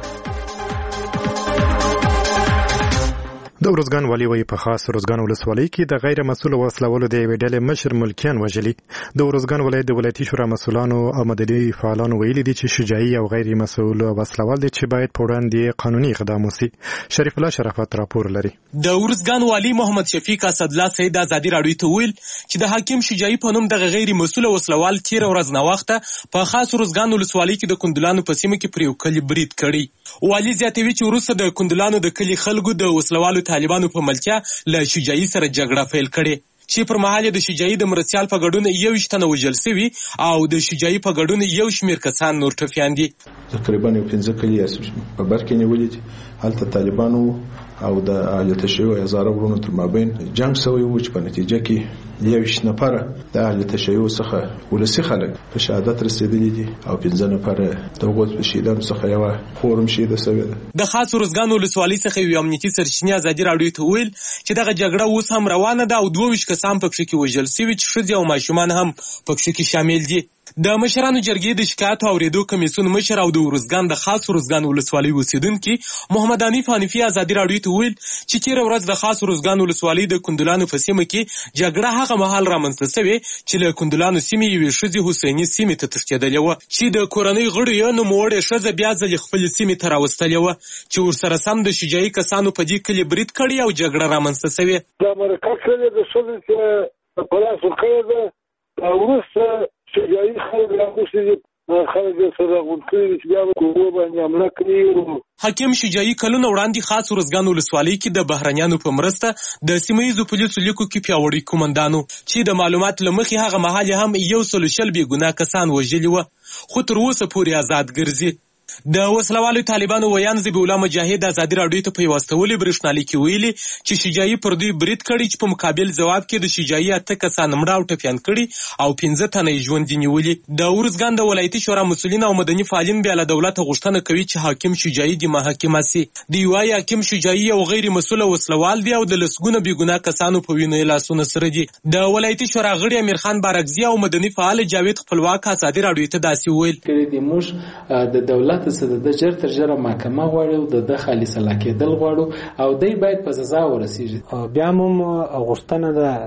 د ورځګان والی وی په خاص ورځګان ولسوالۍ کې د غیر مسؤل وسلوالو د ویډل مشر ملکیان وجلی. د ورځګان ولایت د ولایتي شورا مسؤلانو او مدني فعالانو ویلي دي چې شجاعي او غیر مسؤل وسلوال دي چې باید په وړاندې قانوني اقدام وشي. شریف الله شرافت راپور لري.
د ورځګان والی محمد شفیق اسدالله سید ازادي راډیو ته ویل چې د حاکم شجاعي په نوم د غیر مسؤل وسلوال تیر ورځ نه وخته په خاص ورځګان ولسوالۍ کې د کندلانو په سیمه کې پر یو کلی برید کړی. والی زیاتوي چې وروسته د کندلانو د کلی خلکو د وسلوالو طالبانو په ملتیا له شجاعي سره جګړه پیل کړې چې پر مهال د شجاعي د مرستیال په ګډون 21 تنه وژل شوي او د شجاعي په ګډون یو شمېر کسان نور ټپیان دي.
تقریبا 15 کلی په بر کې نیولې دي. هلته طالبانو او د اهل تشیع هزاره ورونو تر مابین جنگ شوی و چې په نتیجه کې 21 نفر د اهل تشیع څخه ولسی خلک په شهادت رسیدلي دي او 15 نفر د وګړو په شهیدانو څخه یو خورم شهید شوی ده.
د خاص ورځګان ولسوالۍ څخه یو امنیتي سرچینې ازادي راډیو ته ویل چې دغه جګړه اوس هم روانه ده او 22 کسان پکې کې وژل شوي چې ښځې او ماشومان هم پکې کې شامل دي. د مشرانو جرګې د شکایت اوریدو کمیسیون مشر او د ورزګان د خاص ورزګان ولسوالۍ اوسیدونکي محمد حنیف حنیفي ازادي راډیو ته ویل چې چیرې ورځ د خاص ورزګان ولسوالۍ د کندلانو په سیمه کې جګړه هغه مهال رامنځته شوې چې له کندلانو سیمې یوې ښځې حسیني سیمې ته تښتېدلې وه چې د کورنۍ غړو یې نوموړې ښځه بیا ځلې خپلې سیمې ته راوستلې وه چې ورسره سم د شجاعي کسانو په دې کلي برید کړی او جګړه رامنځته شوې.
د مرکه کړې د ښځې چې په لاس ورکړې ده وروسته شجاعي خلک راغوښتي خلک سره غونډ کړي چې بیا کورو باندې حمله کړي.
حکیم شجاعي کلونه وړاندې خاص ورزګان ولسوالۍ کې د بهرنیانو په مرسته د سیمه ییزو پولیسو لیکو کې پیاوړي کومندانو چې د معلومات له مخې هغه مهال هم 160 بېګناه کسان وژلي وه خو تر اوسه پورې آزاد ګرځي. د وسلوالو طالبانو ویان ذبیح الله مجاهد ازادي راډیو ته په یوه استولي برېښنالیک کې ویلي چې شجاعي پر دوی برید کړی چې په مقابل ځواب کې د شجاعي 8 کسان مړه او ټپیان کړي او 15 تنه یې ژوندي نیولي. د ورزګان د ولایتي شورا مسؤلین او مدني فعالین بیا له دولته غوښتنه کوي چې حاکم شجاعي د محاکمه سي. دوی وایي حاکم شجاعي یو غیر مسؤله وسلوال دی او د لسګونه بېګناه کسانو په وینو یې لاسونه سره دي. د ولایتي شورا غړي امیر خان بارکزي او مدني فعال جاوید خپلواک ازادي راډیو ته داسې ویل
د دولت څخه د جر تر جره محکمه غواړي او د خالي صلاح کېدل غواړو او دوی باید په سزا ورسیږي.
بیا هم غوښتنه ده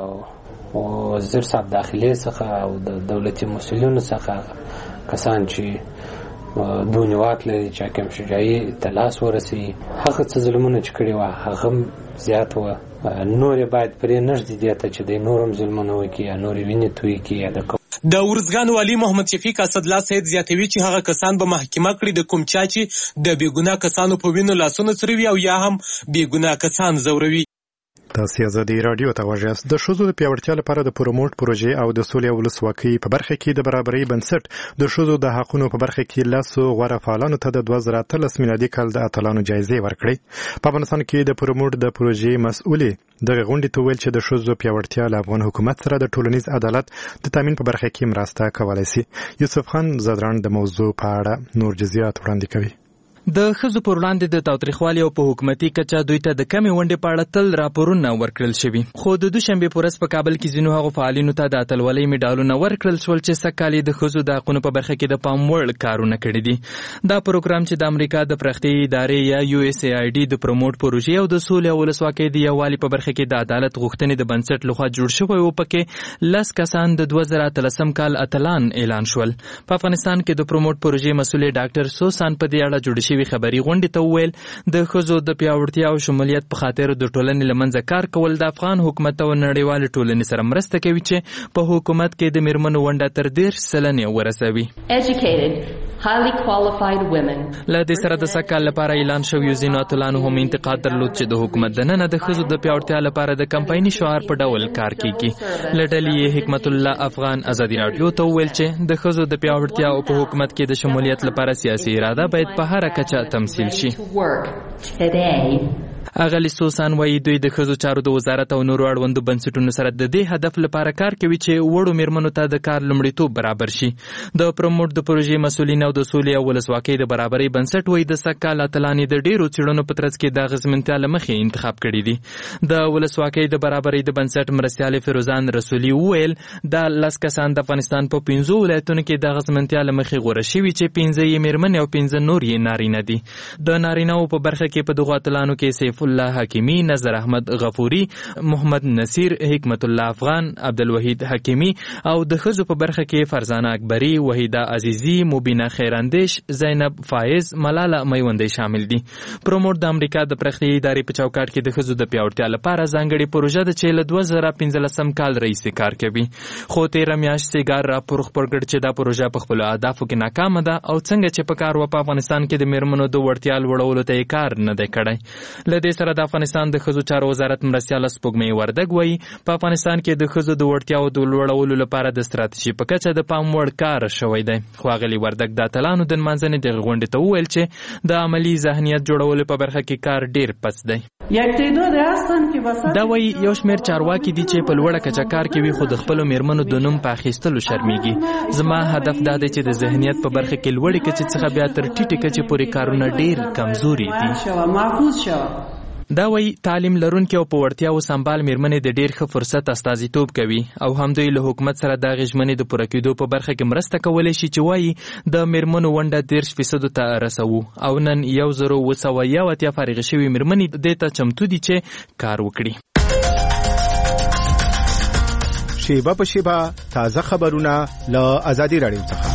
د وزیر صاحب داخلي څخه او د دولتي مسؤلینو څخه کسان چې دونې واک لري چې حاکم شجاعي ته لاس ورسي هغه څه ظلمونه چې کړي وه هغه زیات وه نور یې باید پرې نږدې دې ته چې دی نور هم ظلمونه وکړي یا نورې وینې تویې کړي یا د
د ورزګان والي محمد شفیق اسدالله سید زیاتوي چې هغه کسان به محکمه کړي د کوم چا چې د بېګناه کسانو په وینو لاسونه سره وي او یا هم بېګناه کسان ځوروي.
تاسو ازادي راډیو ته غواړئ د ښځو د پیاوړتیا لپاره د پروموټ پروژې او د سولې او ولسواکۍ په برخه کې د برابرۍ بنسټ د ښځو د حقونو په برخه کې لاسو غوره فعالانو ته د 2013 میلادي کال د اتلانو جایزې ورکړې. په افغانستان کې د پروموټ د پروژې مسؤلې دغه غونډې ته ویل چې د ښځو پیاوړتیا له افغان حکومت سره د ټولنیز عدالت د تامین په برخه کې مرسته کولای شي. یوسف خان زدران د موضوع په اړه نور جزئیات وړاندې کوي.
د ښځو پر وړاندې د تاوتریخوالي او په حکومتي کچه دوی ته د کمې ونډې په اړه تل راپورونه ورکړل شوي خو د دوشنبې په ورځ په کابل کې ځینو هغو فعالینو ته د اتلولۍ مډالونه ورکړل شول چې سږکال یې د ښځو د حقونو په برخه کې د پام وړ کارونه کړي دي. دا پروګرام چې د امریکا د پراختیایي ادارې یا USAID د پروموټ پروژې او د سولې او ولسواکۍ د یووالي په برخه کې د عدالت غوښتنې د بنسټ لخوا جوړ شوی و. پکې 10 کسان د 2013 کال اتلان اعلان شول. په افغانستان کې د پروموټ پروژې مسؤل ډاکټر سوسان په دې اړه جوړ شوی خبري غونډې ویل د ښځو د پیاوړتیا او شمولیت په خاطر د ټولنې له منځه کار کول د افغان حکومت او نړیوالې ټولنې سره مرسته کوي چې په حکومت کې د میرمنو ونډه تر 10% ورسوي. له دې سره د سږکال لپاره اعلان شویو ځینو اتلانو هم انتقاد درلود چې د حکومت دننه د ښځو د پیاوړتیا لپاره د کمپایني شعار په ډول کار کوي. له ډلې حکمت الله افغان ازادي راډیو ته ویل چې د ښځو د پیاوړتیا او په حکومت کې د شمولیت لپاره سیاسي اراده باید په هر کچه تمثیل شي. اغلی سوسان وایي دوی د ښځو چارو د وزارت او نورو اړوندو بنسټونو سره د دې هدف لپاره کار کوي چې وړو میرمنو ته د کار لومړیتوب برابر شي. د پروموټ د پروژې مسؤلین او د سولې او ولسواکۍ د برابرۍ بنسټ وایي د سږکال اتلانې د ډېرو څېړنو په ترڅ کې د اغېزمنتیا له مخې انتخاب کړي دي. د ولسواکۍ د برابرۍ د بنسټ مرستیال فیروزان رسولي وویل دا 10 کسان د افغانستان په 15 ولایتونو کې د اغېزمنتیا له مخې غوره شوي چې 15 یې میرمنې او 15 نور یې نارینه دي. د نارینه‌و په برخه کې په دغو اتلانو کې سیف الله حکیمی، نظر احمد غفوري، محمد نصیر، حکمت الله افغان، عبدالوحید حکیمی او د ښځو په برخه کې فرزانه اکبری، وحیده عزیزی، مبینه خیراندیش، زینب فایز، ملاله میوندی شامل دي. پروموټ د امریکا د پراختیایي ادارې په چوکاټ کې د ښځو د پیاوړتیا لپاره ځانګړې پروژه ده چې له 2015 کال راهیسې کار کوي. خو تېره میاشت سیګار راپور خپور کړ چې دا پروژه په خپلو اهدافو کې ناکامه ده او څنګه چې په کار و په افغانستان کې د میرمنو د وړتیا لوړولو ته یې کار نه دی کړی. له دې سره د افغانستان د ښځو چارو وزارت مرستیال سپوږمۍ وردګ وایي په افغانستان کې د ښځو د وړتیاو د لوړولو لپاره د ستراتیژي په کچه د پام وړ کار شوی دی. خو ښاغلي وردګ د اتلانو د نمانځنې دغې غونډې ته وویل چې د عملي ذهنیت جوړولو په برخه کې کار ډیر پس دی. دا وایي یو شمېر چارواکي دي چې په لوړه کچه کار کوي خو د خپلو میرمنو د نوم په اخیستلو شرمېږي. زما هدف دا دی چې د ذهنیت په برخه کې لوړې کچې څخه بیا تر ټیټې کچې پورې کارونه ډیر کمزوري دي. دا وایي تعلیم لرونکي او په وړتیاو سمبال میرمنې د ډېر ښه فرصت استازیتوب کوي او همدوی له حکومت سره دغې ژمنې د پوره کېدو په برخه کې مرسته کولی شي چې وایي د میرمنو ونډه 30% ته رسوو او نن 1980 فارغې شوي میرمنې دې ته چمتو دي چې کار وکړي.
شیبه په شیبه تازه خبرونه له ازادي راډیو څخه.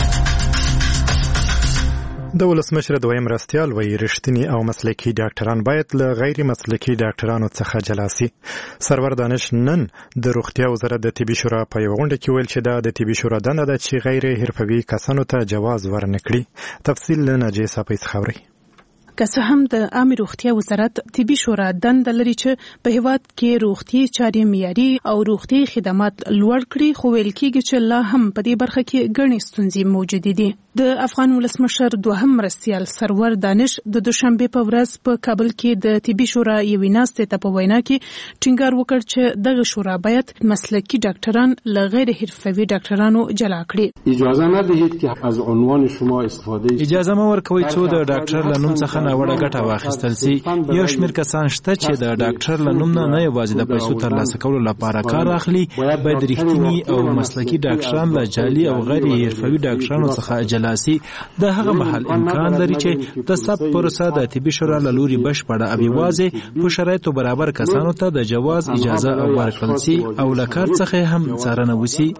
د ولسمشر دویم مرستیال وایي رښتینی او مسلکي ډاکټران باید له غیر مسلکي ډاکټرانو څخه جلا سي. سرور دانش نن د روغتیا وزارت د طبي شورا په یوه غونډه کې ویل چې دا د طبي شورا دنده ده چې غیر حرفوي کسانو ته جواز ورنکړي. تفصیل له ناجیه صافی څخه اورئ.
که څه هم د عامه روغتیا وزارت طبي شورا دنده لري چې په هیواد کې روغتي چارې معیاري او روغتي خدمات لوړ کړي، خو ویل کېږي چې لا هم په دې برخه کې ګڼې ستونزې موجود دي. د افغان ولسمشر دوهم مرستیال سرور دانش د دوشنبه په ورځ په کابل کې د طبي شورا یوې ناستې ته په وینا کې ټینګار وکړ چې دغه شورا باید مسلکي ډاکټران له غیر حرفوي ډاکټرانو جلا کړي.
اجازه ندهید که از عنوان شما استفاده
اجازه مو ورکوي چې د ډاکټر له نوم څخه ناوړه ګټه واخیستل شي. یو شمېر کسان شته چې د ډاکټر له نوم نه یوازې د پیسو ترلاسه کولو لپاره کار اخلي. باید رښتینی او مسلکي ډاکټران له جعلي او غیر حرفوي ډاکټرانو څخه جلا شي. د هغه محل امکان لري چې د ثبت پروسه د طبي شورا له لوري بشپړه او یوازې په شرایطو برابر کسانو ته د جواز اجازه ورکړل شي او له کار څخه هم څارنه وشي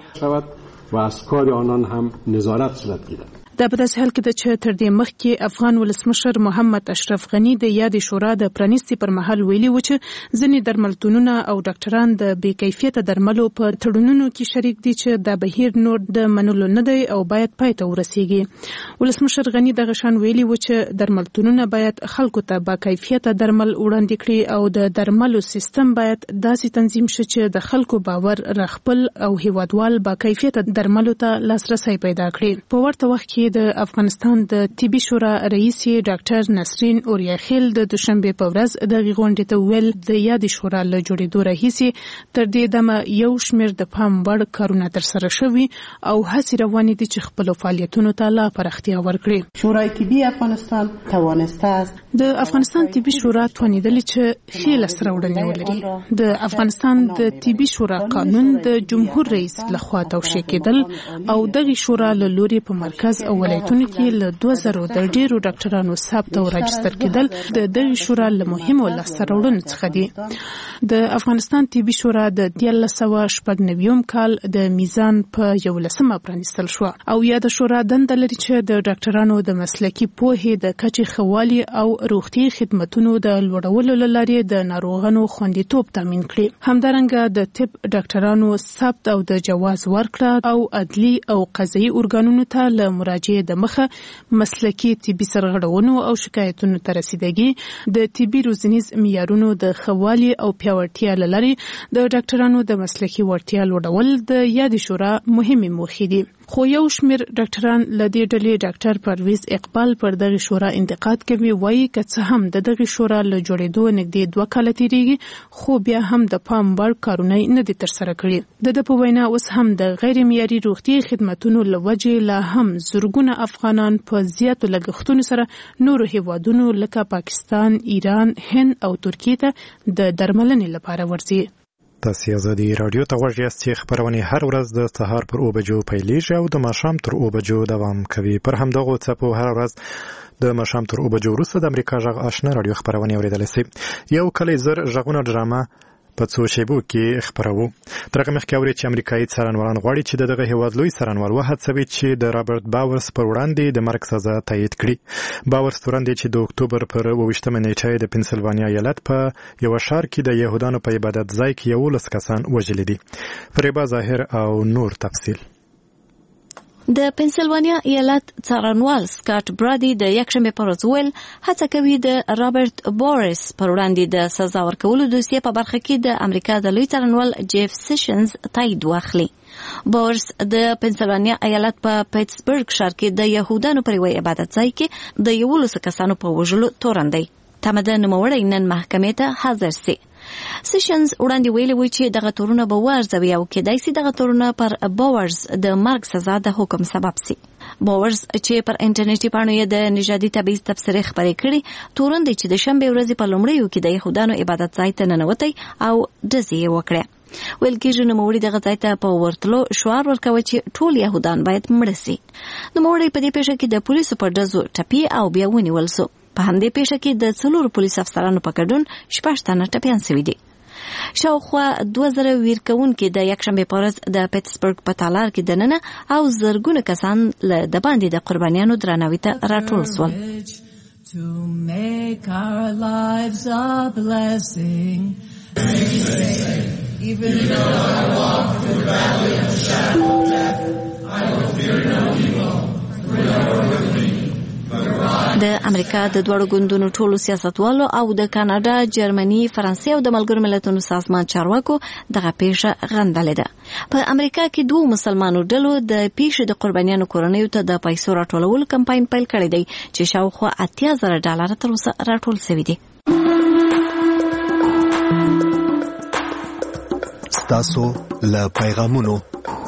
و از کار آنان هم نظارت صورت گیرد.
دا په داسې حال کې ده چې تر دې مخکې افغان ولسمشر محمد اشرف غني د یادې شورا د پرانیستي پر مهال ویلي و چې ځینې درملتونونه او ډاکټران د بې کیفیته درملو په تړونونو کې شریک دي چې دا بهیر نور د منلو نه دی او باید پای ته ورسیږي. ولسمشر غني دغه شان ویلي و چې درملتونونه باید خلکو ته با کیفیته درمل وړاندې کړي او د درملو سیستم باید داسې تنظیم شي چې د خلکو باور رخپل او هیوادوال با کیفیته درملو ته لاسرسی پیدا کړي. په ورته وخت کې د افغانستان د طبي شورا رئیس ډاکټر نسرین اوریاخیل د دوشنبه په ورځ د غونډې ته ویل د یادې شورا له جوړېدو راهیسې تر دې دمه یو شمېر د پام وړ کارونه ترسره شوي او هڅې روانې دي چې خپلو فعالیتونو ته لا پراختیا ورکړي.
شورای طبي افغانستان توانسته است
د افغانستان طبي شورا توانیدلې چې ښې لاسته راوړنې ولري. د افغانستان د طبي شورا قانون د جمهور رئیس لخوا توشیح کېدل او دغه شورا له لوري په مرکز او ولایتونو کې له 2000 د ډیرو ډاکټرانو ثبت او راجستر کېدل د دغه شورا له مهمو لاسته راوړنو څخه دي. د افغانستان طبي شورا د 1999 کال د میزان په 11 پرانیستل شو او یا د شورا دنده لري چې د ډاکټرانو د مسلکي پوهې د کچې خوالي او روغتي خدماتونو د لوړولو لپاره د ناروغانو خوندیتوب تضمین کړي. همدارنګه د طب ډاکټرانو ثبت او د جواز ورکړه او عدلي او قضایي ارګانونو ته له مراجعې د مخه مسلکي طبي سرغړونو او شکایتونو ته رسیدګي د طبي روزنیز معیارونو د خوالي او پیاوړتیا لري د ډاکټرانو د مسلکي وړتیا لوړول د یادې شورا مهمه موخې دي. خو یو شمېر ډاکټران له دې ډلې ډاکټر پرویز اقبال پر دغه شورا انتقاد کوي. وایي که څه هم د دغه شورا له جوړېدو نږدې 2 کاله تیریږي خو بیا هم د پام وړ کارونه نه دي ترسره کړي. د په وینا اوس هم د غیر معیاري روغتي خدماتونو له وجې لا هم زرګونه افغانان په زیاتو لګښتونو سره نورو هیوادونو لکه پاکستان، ایران، هند او ترکیه ته د درملنې لپاره ورځي.
تاسو ازادي رادیو ته غوږ یاست چې خبرونه هر ورځ د سهار پر 9 بجو پیلېږي او د ماښام تر 9 بجو دوام کوي. پر همدغه څپو هر ورځ د ماښام تر 9 بجو وروسته د امریکا غږ آشنا رادیو خبرونه اوریدلای شئ. یو کلی زر غږونه ډرامه په څو شیبو کې خبرو. ترغه مخکې اوري چې امریکایي څارنوالان غواړي چې دغه هیواد لوی څارنوال وهڅوي چې د رابرټ باورس پر وړاندې د مرګ سزا تایید کړي. باورس وړاندې چې د اکتوبر پر 28 نیټه د پنسلوانیا ایالت په یو ښار کې د يهودانو په عبادت ځای کې 11 کسان وژل دي. فریبا ظاهر او نور تفصیل.
د پنسلوانیا ایالت څارنوال سکاټ برادي د یکشنبه پر ورځ ویل هڅه کوي د رابرټ بورس پر وړاندې د سزا ورکولو دوسیه په برخه کې د امریکا د لوی څارنوال جیف سیشنز تایید واخلي. بورس د پنسلوانیا ایالت په پیټسبرګ ښار کې د يهودانو پر یوه عبادت ځای کې د 11 کسانو په وژلو تورن دی. تمدن نوموړی نن محکمې ته حاضر سي. سیشنز وړاندې ویلي و چې دغه تورونه به وارزوي او کېدای شي دغه تورونه پر باورز د مرګ سزا د حکم سبب سي. باورز چې پر انټرنیټي پاڼو یې د نژادي تبعیض تبصرې خپرې کړي تورن دی چې د شنبې ورځې په لومړیو کې د یهودانو عبادت ځای ته ننوتی او ډزې یې وکړې. ویل کېږي نوموړي دغه ځای ته په ورتلو شعار ورکوي چې ټول یهودان باید مړه سي. نوموړي په دې پیښه کې د پولیسو په ډزو ټپي او بیا ونیول سو. په همدې پیښه کې د 4 پولیس افسرانو په ګډون 6 تنه ټپیان شوي دي. شاوخوا 2000 ویرکونکي د یکشنبې په ورځ د پیټسبرګ په تالار کې دننه او زرګونه کسان له د باندې د قربانیانو درناوي ته راټول سول. To make our lives a blessing. Even though I walk through the valley of the shadow of death, I will fear no evil, for you are with me. د امریکا د دوړو ګوندونو ټولو سیاستوالو او د کاناډا، جرمني، فرانسې او د ملګرو ملتونو سازمان چارواکو دغه پیښه غندلې ده. په امریکا کې 2 مسلمانو ډلو د پیښې د قربانیانو کورنیو ته د پیسو راټولولو کمپاین پیل کړی دی چې شاوخوا $80,000 تر اوسه راټول شوي دي.
ستاسو له پیغامونو.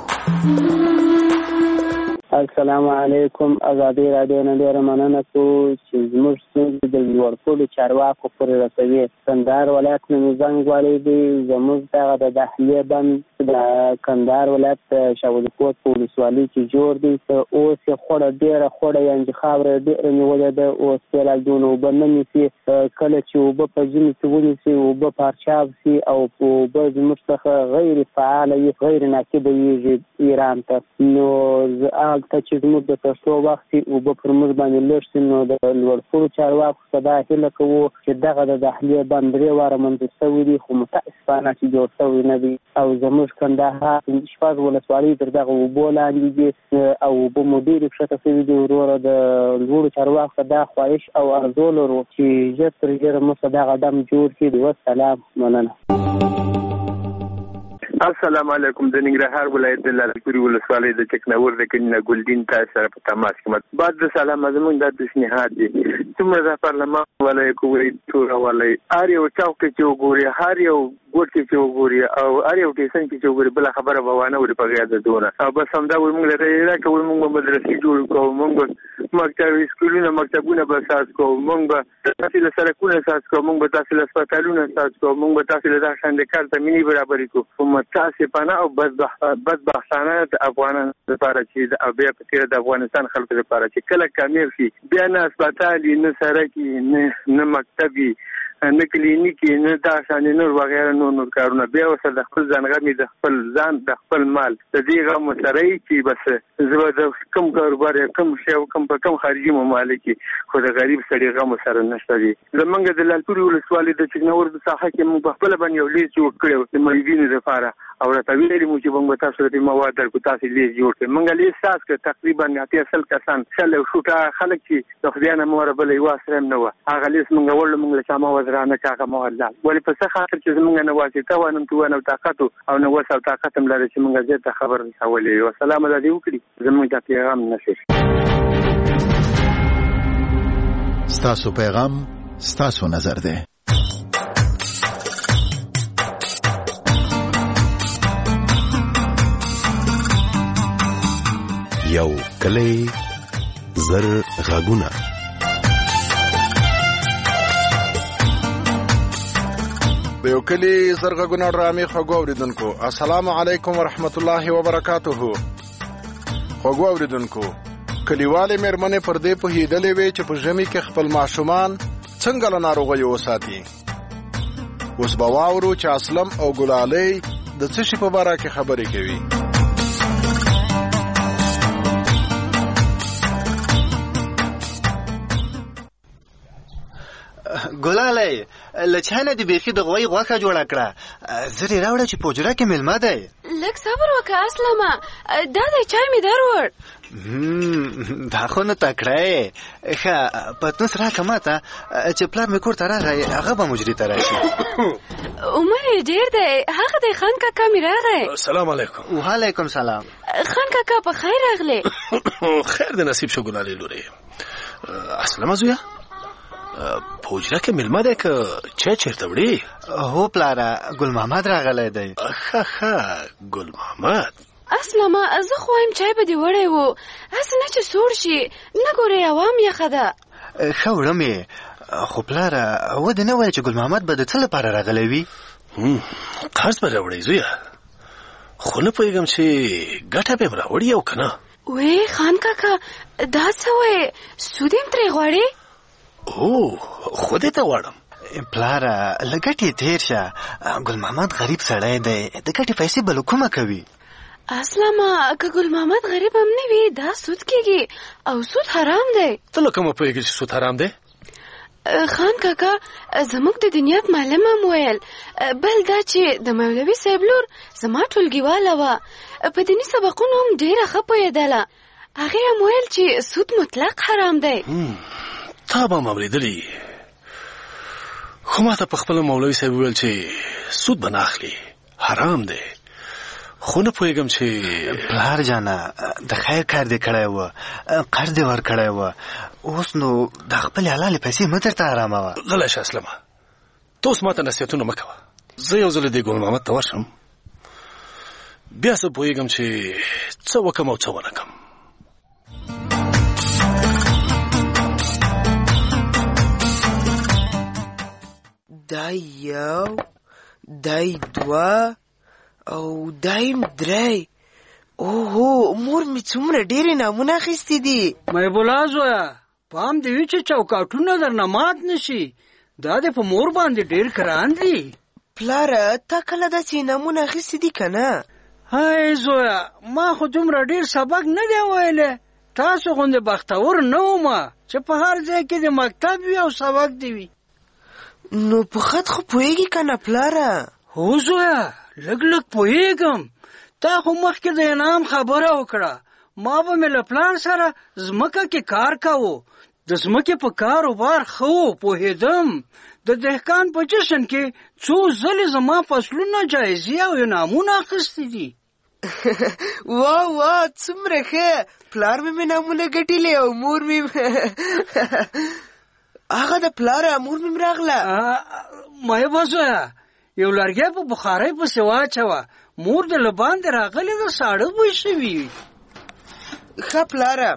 السلام علیکم. ازادي رادیو نه ډیره مننه کوو چې زموږ ستونزې د لوړپوړو چارواکو پورې رسوي. کندهار ولایت نه مې زنګ والی دی. زموږ دغه د داخلي بند د کندهار ولایت شاه ولیکوټ په ولسوالۍ کې جوړ دی. اوس یې خوړه ډېره خوړه یعنې خاوره ډېره نیولې ده. اوس فعلال دونه اوبه نه نیسي. کله چې اوبه په ژمي کې ونیسي اوبه پارچاو سي او اوبه زموږ څخه غیر فعاله وي، غیر ناقبه ویږي ایران ته. نو هلته چې زموږ د پښتو وخت اوبه پر موږ باندې لږ شي نو د لوړپوړو چارواکو څخه دا هیله کوو چې دغه د داخلي بند 3 واره منظور شوی دی خو متاسفانه چې جوړ شوی نه دی او زموږ کندهار 6 ولسوالۍ تر دغه اوبو لاندې دي او اوبه مو ډېرې کښته شوي دي. وروره د لوړو چارواکو څخه دا خواهش او ارزو لرو چې ژر تر ژره موږ دغه دم جوړ کړي. والسلام. مننه.
السلام علیکم. د ننګرهار ولایت د لالپورې ولسوالۍ د چکناور د کلینا ګلدین تاسو سره په تماس کې بعد د سلام زمونږ د تشنیحات دي څومره د پارلمان ولای کوي ټول ولای هر یو چوک کې وګوري، هر یو ګوټ کې وګوري او هر یو ټیشن کې وګوري، بل خبره به وانه وري په غیاده دونه او بس هم دا موږ لري راکو موږ مدرسې جوړ کوو، موږ مکتب اسکولونه مکتبونه به اساس کوو، موږ به تحصیل سرکونه اساس کوو، موږ به تحصیل هسپتالونه اساس کوو، موږ به تحصیل د شاندکار زمینی برابرې کوو. متاسفانه او بدبختانه د افغانانو لپاره چې د بیا په تیر د افغانستان خلکو لپاره چې کله کامیاب شي بیا نه هسپتال نه سرکي نه مکتبي نه کلینیکي نه دا شان نور وغیرہ نور کارونه بیا وسه د خپل ځانګړي د خپل ځان د خپل مال د دې غو مسرای چې بس زه د کوم کاروبار کوم شی کوم په کوم خارجي ممالک خو د غریب سړي غو مسره نشته دي. زمونږ د لالپورې ولسوالۍ د چکنور د ساحه کې موږ په خپل باندې یو لیست جوړ کړو د مریضینو لپاره او راته ویلي مو چې موږ تاسو ته مواد درکو تاسو لیست جوړ کړئ. موږ لیست تاسو کې تقریبا 80 کسان شل شوټه خلک چې د خدای نه مور بلې واسره نه و هغه لیست موږ ول موږ له چا وزرانه کاغه مولا ولې په څه خاطر چې موږ نه واسطه ونم تو نه طاقت او نه وسه طاقت هم لري چې موږ زه ته خبر حواله او سلام علیکم وکړي زموږ د پیغام نشي.
ستاسو پیغام ستاسو نظر ده. یو کلی زر غاګونه
د یو کلی زرغونه ډرامې خوږو اوریدونکو السلام علیکم ورحمت الله وبرکاتہ. خوږو اوریدونکو کلیوالې مېرمنې پر دې پوهېدلې وې چې په ژمي کې خپل ماشومان څنګه له ناروغیو وساتي. اوس به واورو چې اسلم او ګلالۍ د څه شي په باره کې خبرې کوي.
ګلالۍ لچانه دی بیخي د غوي غوخه جوړه کړه زری راوړه چې پوجره کې ملما ده.
لک صبر وکړه اسلامه دا د چای می درور
دا خو نه تکړه ښه پتنس را کماته چې پلار می کور ته راغی هغه به مجری ته راشي.
عمر ډیر دی هغه د خان کاکا می راغی.
السلام علیکم. وعلیکم سلام.
خان کاکا په خیر راغلی.
خیر د نصیب شو ګلالۍ لوري. اسلام زویا
پوجره کې ملمه ده که چا چیرته وړي؟
هو پلاره ګل محمد راغلی دی.
ښه ګل محمد
اسلامه زه خو وایم چای به دې وړی و، هسې نه چې سوړ شي. نه ګورې هوا م یخه ده.
ښه وړم یې، خو پلاره ودې نه وایه چې ګل محمد به د څه لپاره راغلی وي؟
قرض به راوړی زویه، خو نه پوهېږم چې ګټه به م راوړي او که نه.
وې خان کاکا دا څه وایې، سود یې م ترې غواړې؟
او خودې ته غواړم.
پلاره له ګټې تېر شه، ګل محمد غریب سړی دی، د ګټې پیسې به له کومه کوي؟
اسلامه که ګل محمد غریب هم نه وي دا سود کېږي او سود حرام دی.
ته له کومه پوهېږې چې سود حرام دی؟
خان کاکا زموږ د دنیات معلم هم ویل، بل دا چې د مولوي صاحب لور زما ټولګیواله وه، په دیني سبقونو هم ډېره ښه پوهېدله. هغې هم ویل چې سود مطلق حرام دی.
تا به هم اورېدلي، خو ما ته په خپله مولوي صاحب وویل چې سود به نه اخلي، حرام دی. خو نه پوهېږم چې
پلار جانه د خیر کار دې کړی و، قرض دې ورکړی و، اوس نو د خپلې حلالې پیسې مه درته حراموه.
غلی شه اسلمه، ته اوس ما ته نصیحتونه مه کوه. زه یو ځل دې ګل محمد ته ورشم، بیا زه پوهېږم چې څه وکم او څه ونه کم.
دا یو، دا دوه او دایم درې. اوهو مور مې څومره ډېرې نامونه اخیستي دي.
محبولا زویه پام دې وي چې چوکاټونه درنه مات نشي، دا دې په مور باندې ډېر ګران دي.
پلاره تا کله داسې نامونه اخیستي دي که نه؟
هی زویه ما خو دومره ډېر سبق نه دی ویلی، تاسو غوندې بختور نه ومه چې په هر ځای کې د مکتب وي او سبق دې وي.
نو په خط خو پوهېږي که نه پلاره؟
هو زویه لږ پوهېږم. تا خو مخکې د انعام خبره وکړه، ما به مې له پلان سره ځمکه کې کار کوو، د ځمکې په کاروبار ښه و پوهېدم. د دهقان په جشن کې څو ځلې زما فصلونه جایزې او انعامونه اخیستي دي.
وا څومره ښه، پلار مې انعامونه ګټلې او مور مې هغه د پلاره مور مې راغله.
مایبه زویه یو لرګی په بخارۍ پسې واچوه، مور د له باندې راغلې ده، ساړه بوی شوي.
ښه پلاره.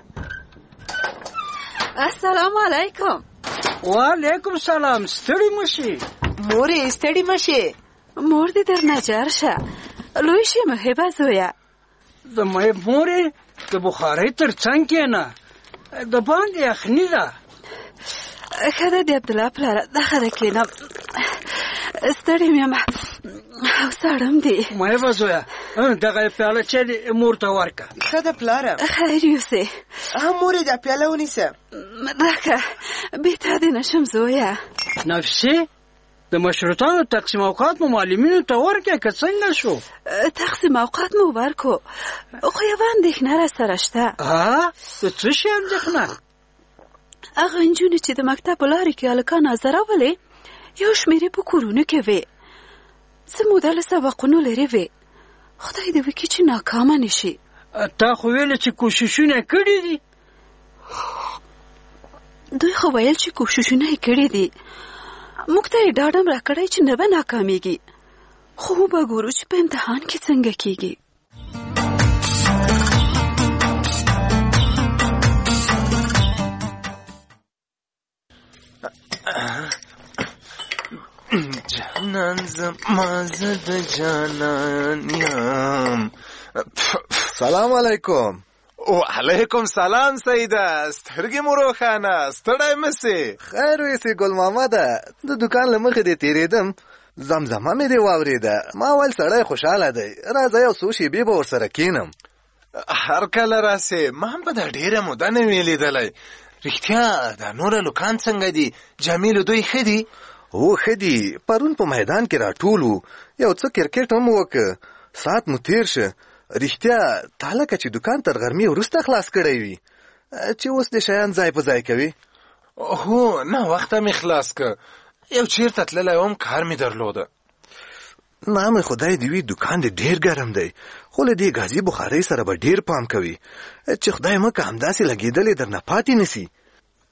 السلام علیکم.
وعلیکم سلام. ستړي مه شي
مورې، ستړي مه شي.
مور دې درنه جار شه. لوی شي محبه زویه.
د محب مورې د بخارۍ تر څنګ کښېنه، د باندې یخني ده.
ښه ده د عبدالله پلاره دغه ده کښېنم، ستړی مې یم او ساړم دی.
محبه زویه دغه پیاله چې دې مور ته ورکه.
ښه ده پلاره.
خیر یوسې.
مورې دا پیاله ونیسه.
راکه بې تا دې نشم زویه.
نفسې د مشروطانو تقسیم اوقات مو معلمینو ته ورکه که څنګه شو؟
تقسیم اوقات مو ورکو، خو یوه اندېښنه راسره شته.
د څه شي اندېښنه؟
هغه نجونې چې د مکتب په لارې کې هلکان ازارولې یو شمېرې په کورونو کې وې، څه موده له سبقونو لرې وې، خدای دې وکړي چې ناکامه نشي.
تا خو ویلې چې کوششونه یې کړي دي.
دوی خو ویل چې کوششونه یې کړي دي، موږ ته یې ډاډ هم راکړی چې نه به ناکامیږي، خو به ګورو چې په امتحان کې څنګه کېږي.
جانان زما زه د جانان یم.
سلام علیکم.
وعلیکم سلام سیده، سترګې مو روښانه، ستړی مه سې.
خیر ویسې ګل محمده، د دوکان له مخې دې تېرېدم، زمزمه مې دې واورېده، ما ویل سړی خوشحاله دی، راځه یو څو شېبې به ورسره کښېنم.
هر کله راسې، ما هم به دا ډېره موده نه وې لیدلی. رښتیا دا نور هلکان څنګه دي؟ جامې له دوی ښه دي؟
هو ښه دي، پرون په میدان کې راټول وو، یو څه کرکټ هم وکړه، ساعت مو تېر شه. رښتیا تا لکه چې دوکان تر غرمې وروسته خلاص کړی وي، چې اوس دې شیان ځای په ځای کوي.
هو نه وخته مې خلاص که، یو چیرته تللی وم، کار مې درلوده.
نام خدای دې وي دوکان دې ډېر ګرم دی، خو له دې ګازي بخارۍ سره به ډېر پام کوي چې خدای مکه همداسې لګېدلې درنه پاتې نسي.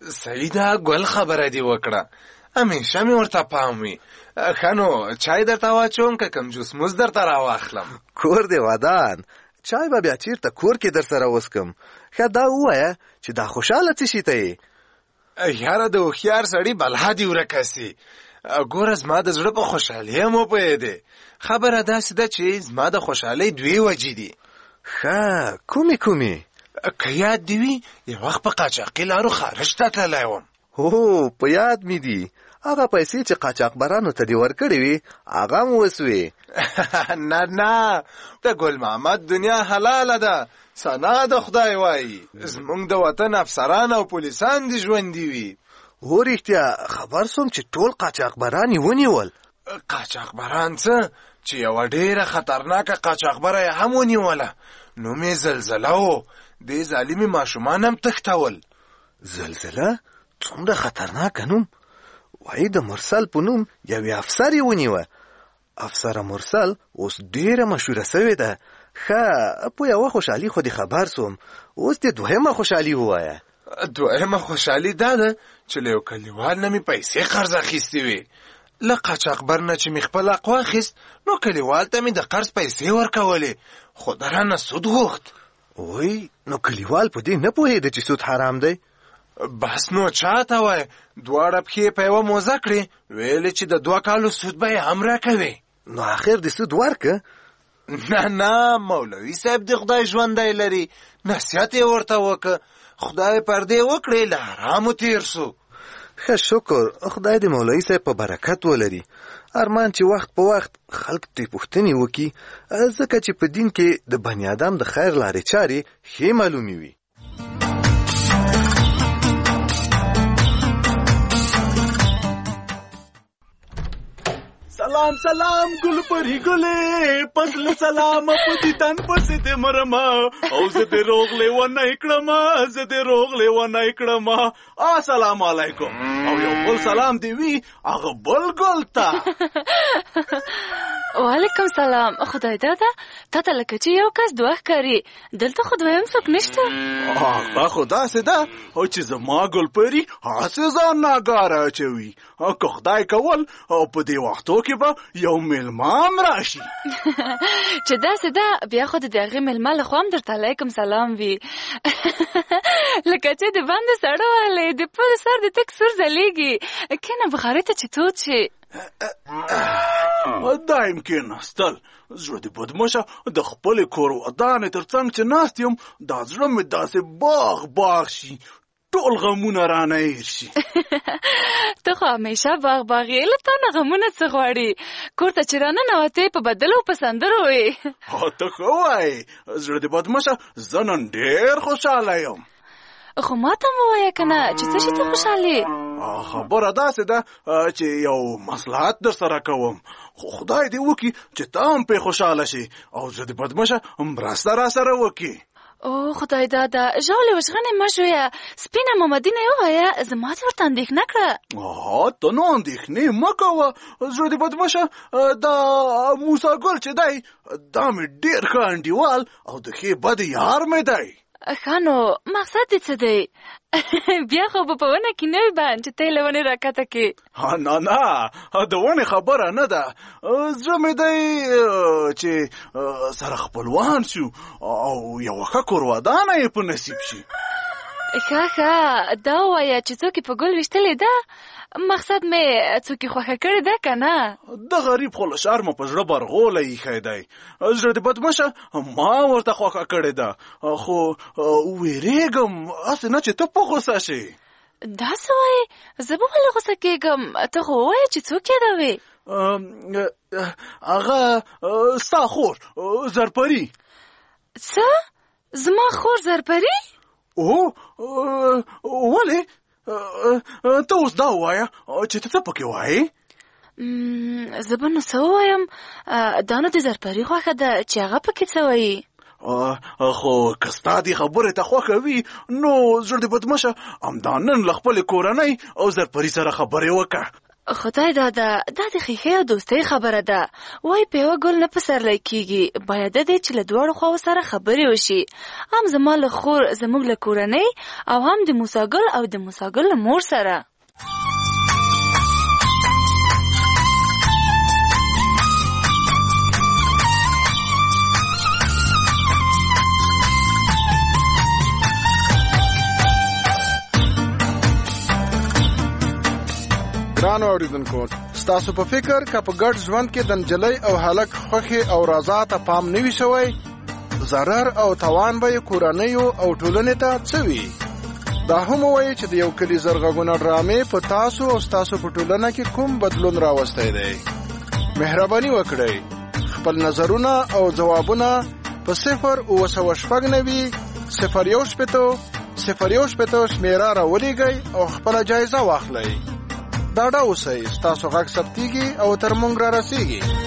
سیده ګل خبره دی وکړه، همیشه مې ورته پام وي. ښه نو چای درته واچوم که کوم جوس موز درته راواخلم؟
کور دی ودان، چای به بیا چیرته کور کې در سره وسکم. ښه دا ووایه چې دا خوشحاله څه شي ته یې؟
یاره د هوښیار سړي بلا دې ورکه سي. ګوره زما د زړه په خوشحالي هم وپوهېدې. خبره داسې ده چې زما د خوشحالۍ دوې وجې دي.
ښه کومې؟
که یاد دې وي یو وخت په قاچاقي لارو خارج ته تللی وم.
هو په یاد مې دي، هغه پیسې چې قاچاقبرانو ته دې ورکړې وي هغه هم وسوې.
نه د ګل محمد دنیا حلاله ده، ثنا د خدای وایي. زمونږ د وطن افسران او پولیسان دې ژوندي وي.
هو رښتیا خبر سوم چې ټول قاچاقبران یې ونیول.
قاچاقبران څه چې یوه ډېره خطرناکه قاچاقبره یې هم ونیوله، نوم یې زلزله و. دې ظالمې ماشومان هم تښتول.
زلزله؟ څومره خطرناکه نوم. وایي د مرسل په نوم یوې افسر یې ونیوه. افسره مرسل اوس ډېره مشهوره سوې ده. ښه په یوه خوشحالي خو دې خبر سوم، اوس دې دویمه خوشحالي ووایه.
دویمه خوشحالي دا ده چې له یو کلیوال نه مې پیسې قرض اخیستې وې. له قاچاقبر نه چې مې خپل حق واخیست نو کلیوال ته مې د قرض پیسې ورکولې، خو د رانه سود غوښت.
وای نو کلیوال په دې نه پوهېده چې سود حرام دی؟
بس نو چاته وای، دواړه پښې په یوه موزه کړې، ویلې چې د 2 کالو سود به یې هم راکوي.
نو آخر دې سود ورکه؟
نه مولوي صاحب د خدای ژوندی لري، نصیحت یې ورته وکړه، خدای پردې وکړې، له حرامو تیر سو.
ښه شکر، خدای دې مولوي صاحب په برکت ولري. ارمان چې وخت په وخت خلک ترې پوښتنې وکړي، ځکه چې په دین کې د بني آدم د خیر لارې چارې ښې معلومې وي.
سلام سلام ګل پری ګلې، پسله سلام په دیدن پسې دې مرما، او زه دې روغ لیونه کړم، زه دې روغ لیونه کړم. السلام علیکم. او یو بل سلام دی وی هغه بل ګل ته.
وعلیکم سلام. خدای دادا تا ته لکه چې یو کس دوه ښکاري، دلته خو دویم څوک نشته.
هغه خو داسې ده چې زما ګل پری هسې ځان ناګاره اچوي، که خدای کول او په دې وختو کې به یو میلمه هم راشي.
چې داسې ده بیا خو د هغې میلمه له خوا هم درته علیکم سلام وي. لکه چې د بندې سړه والی د پل سر د تک سور ځلیږي. کینه بخارۍ ته چې تود شي.
دایم کېناستل. زړه دې بدمشه د خپلې کور ودانې تر څنګ چې ناست یم، دا زړه مې داسې باغ شي، ټول غمونه رانه هېر شي.
ته خو همیشه باغ یې، له تا نه غمونه څه غواړي؟ کور ته چې راننوتې په بدلو په سندرو وې.
ته ښه وایې، زړه دې بدمشه زه نن ډېر خوشحاله یم.
خو ما ته مو وایه که نه چې څه شي ته خوشحالې؟
خبره داسې ده چې یو مصلحت در سره کوم، خو خدای دې وکړي چې ته هم پې خوشحاله شي او زه دې بدمشه مرسته را سره وکړي.
او خدای دادا ژاولې وشغنې مه ژویه، سپینه مامدینه یې ووایه، زما دې ورته اندېښنه کړه.
ته نو اندېښنې مه کوه، زړه دې بدمشه دا موسی ګل چې دی دا مې ډېر ښه انډیوال او د ښې بدې یار مې دی.
ښه نو مقصد دې څه دی؟ بیا خو به په ونه کې نه وي بند چې ته یې له ونې راکته کې.
نه د ونې خبره نه ده، زړه مې دی چې سره خپلوان شو او یوه ښه کور ودانه یې په نصیب شي.
ښه دا ووایه چې څوک یې په ګل ویشتلې ده؟ مقصد مې څوک یې خوښه کړې ده که نه؟
د غریب خو له شرمه په زړه برغوله ایښی دی، زړه دې بدمشه ما ورته خوښه کړې ده، خو ویرېږم هسې نه چې ته په غوسه شې.
دا څه وایې؟ زه به ولې غوسه کېږم؟ ته خو ووایه چې څوک یادوې؟
هغه ستا خور زرپري.
څه؟ زما خور زرپري؟
ولې؟ ته اوس دا ووایه چې ته څه پکې وایې؟
زه به نو څه ووایم؟ دا نو د زرپري خوښه ده چې هغه پکې څه وایي.
خو که ستا دې خبرې ته خوښه وي نو زړه دې بدمشه همدا نن له خپلې کورنۍ او زرپري سره خبرې وکړه.
خدای دادا دا د ښیښې او دوستۍ خبره ده. وای په یوه ګل نه پسرلی کېږي. باید دی چې له دواړو خواو سره خبرې وشي، هم زما له خور زموږ له کورنۍ او هم د موساګل او د موساګل له مور سره.
ګرانو اوریدونکو، ستاسو په فکر که په ګډ ژوند کې د نجلۍ او هلک خوښې او رضا ته پام نه وي شوی، ضرر او تاوان به یې کورنیو او ټولنې ته څه وي؟ دا هم وایي چې د یو کلي زرغږونه ډرامې په تاسو او ستاسو په ټولنه کې کوم بدلون راوستی دی. مهرباني وکړئ خپل نظرونه او ځوابونه په 090-018-018 شمیره راولیږئ او خپله جایزه واخلئ. ډاډه اوسئ، ستاسو غږ ثبتیږي او تر موږ را رسیږي.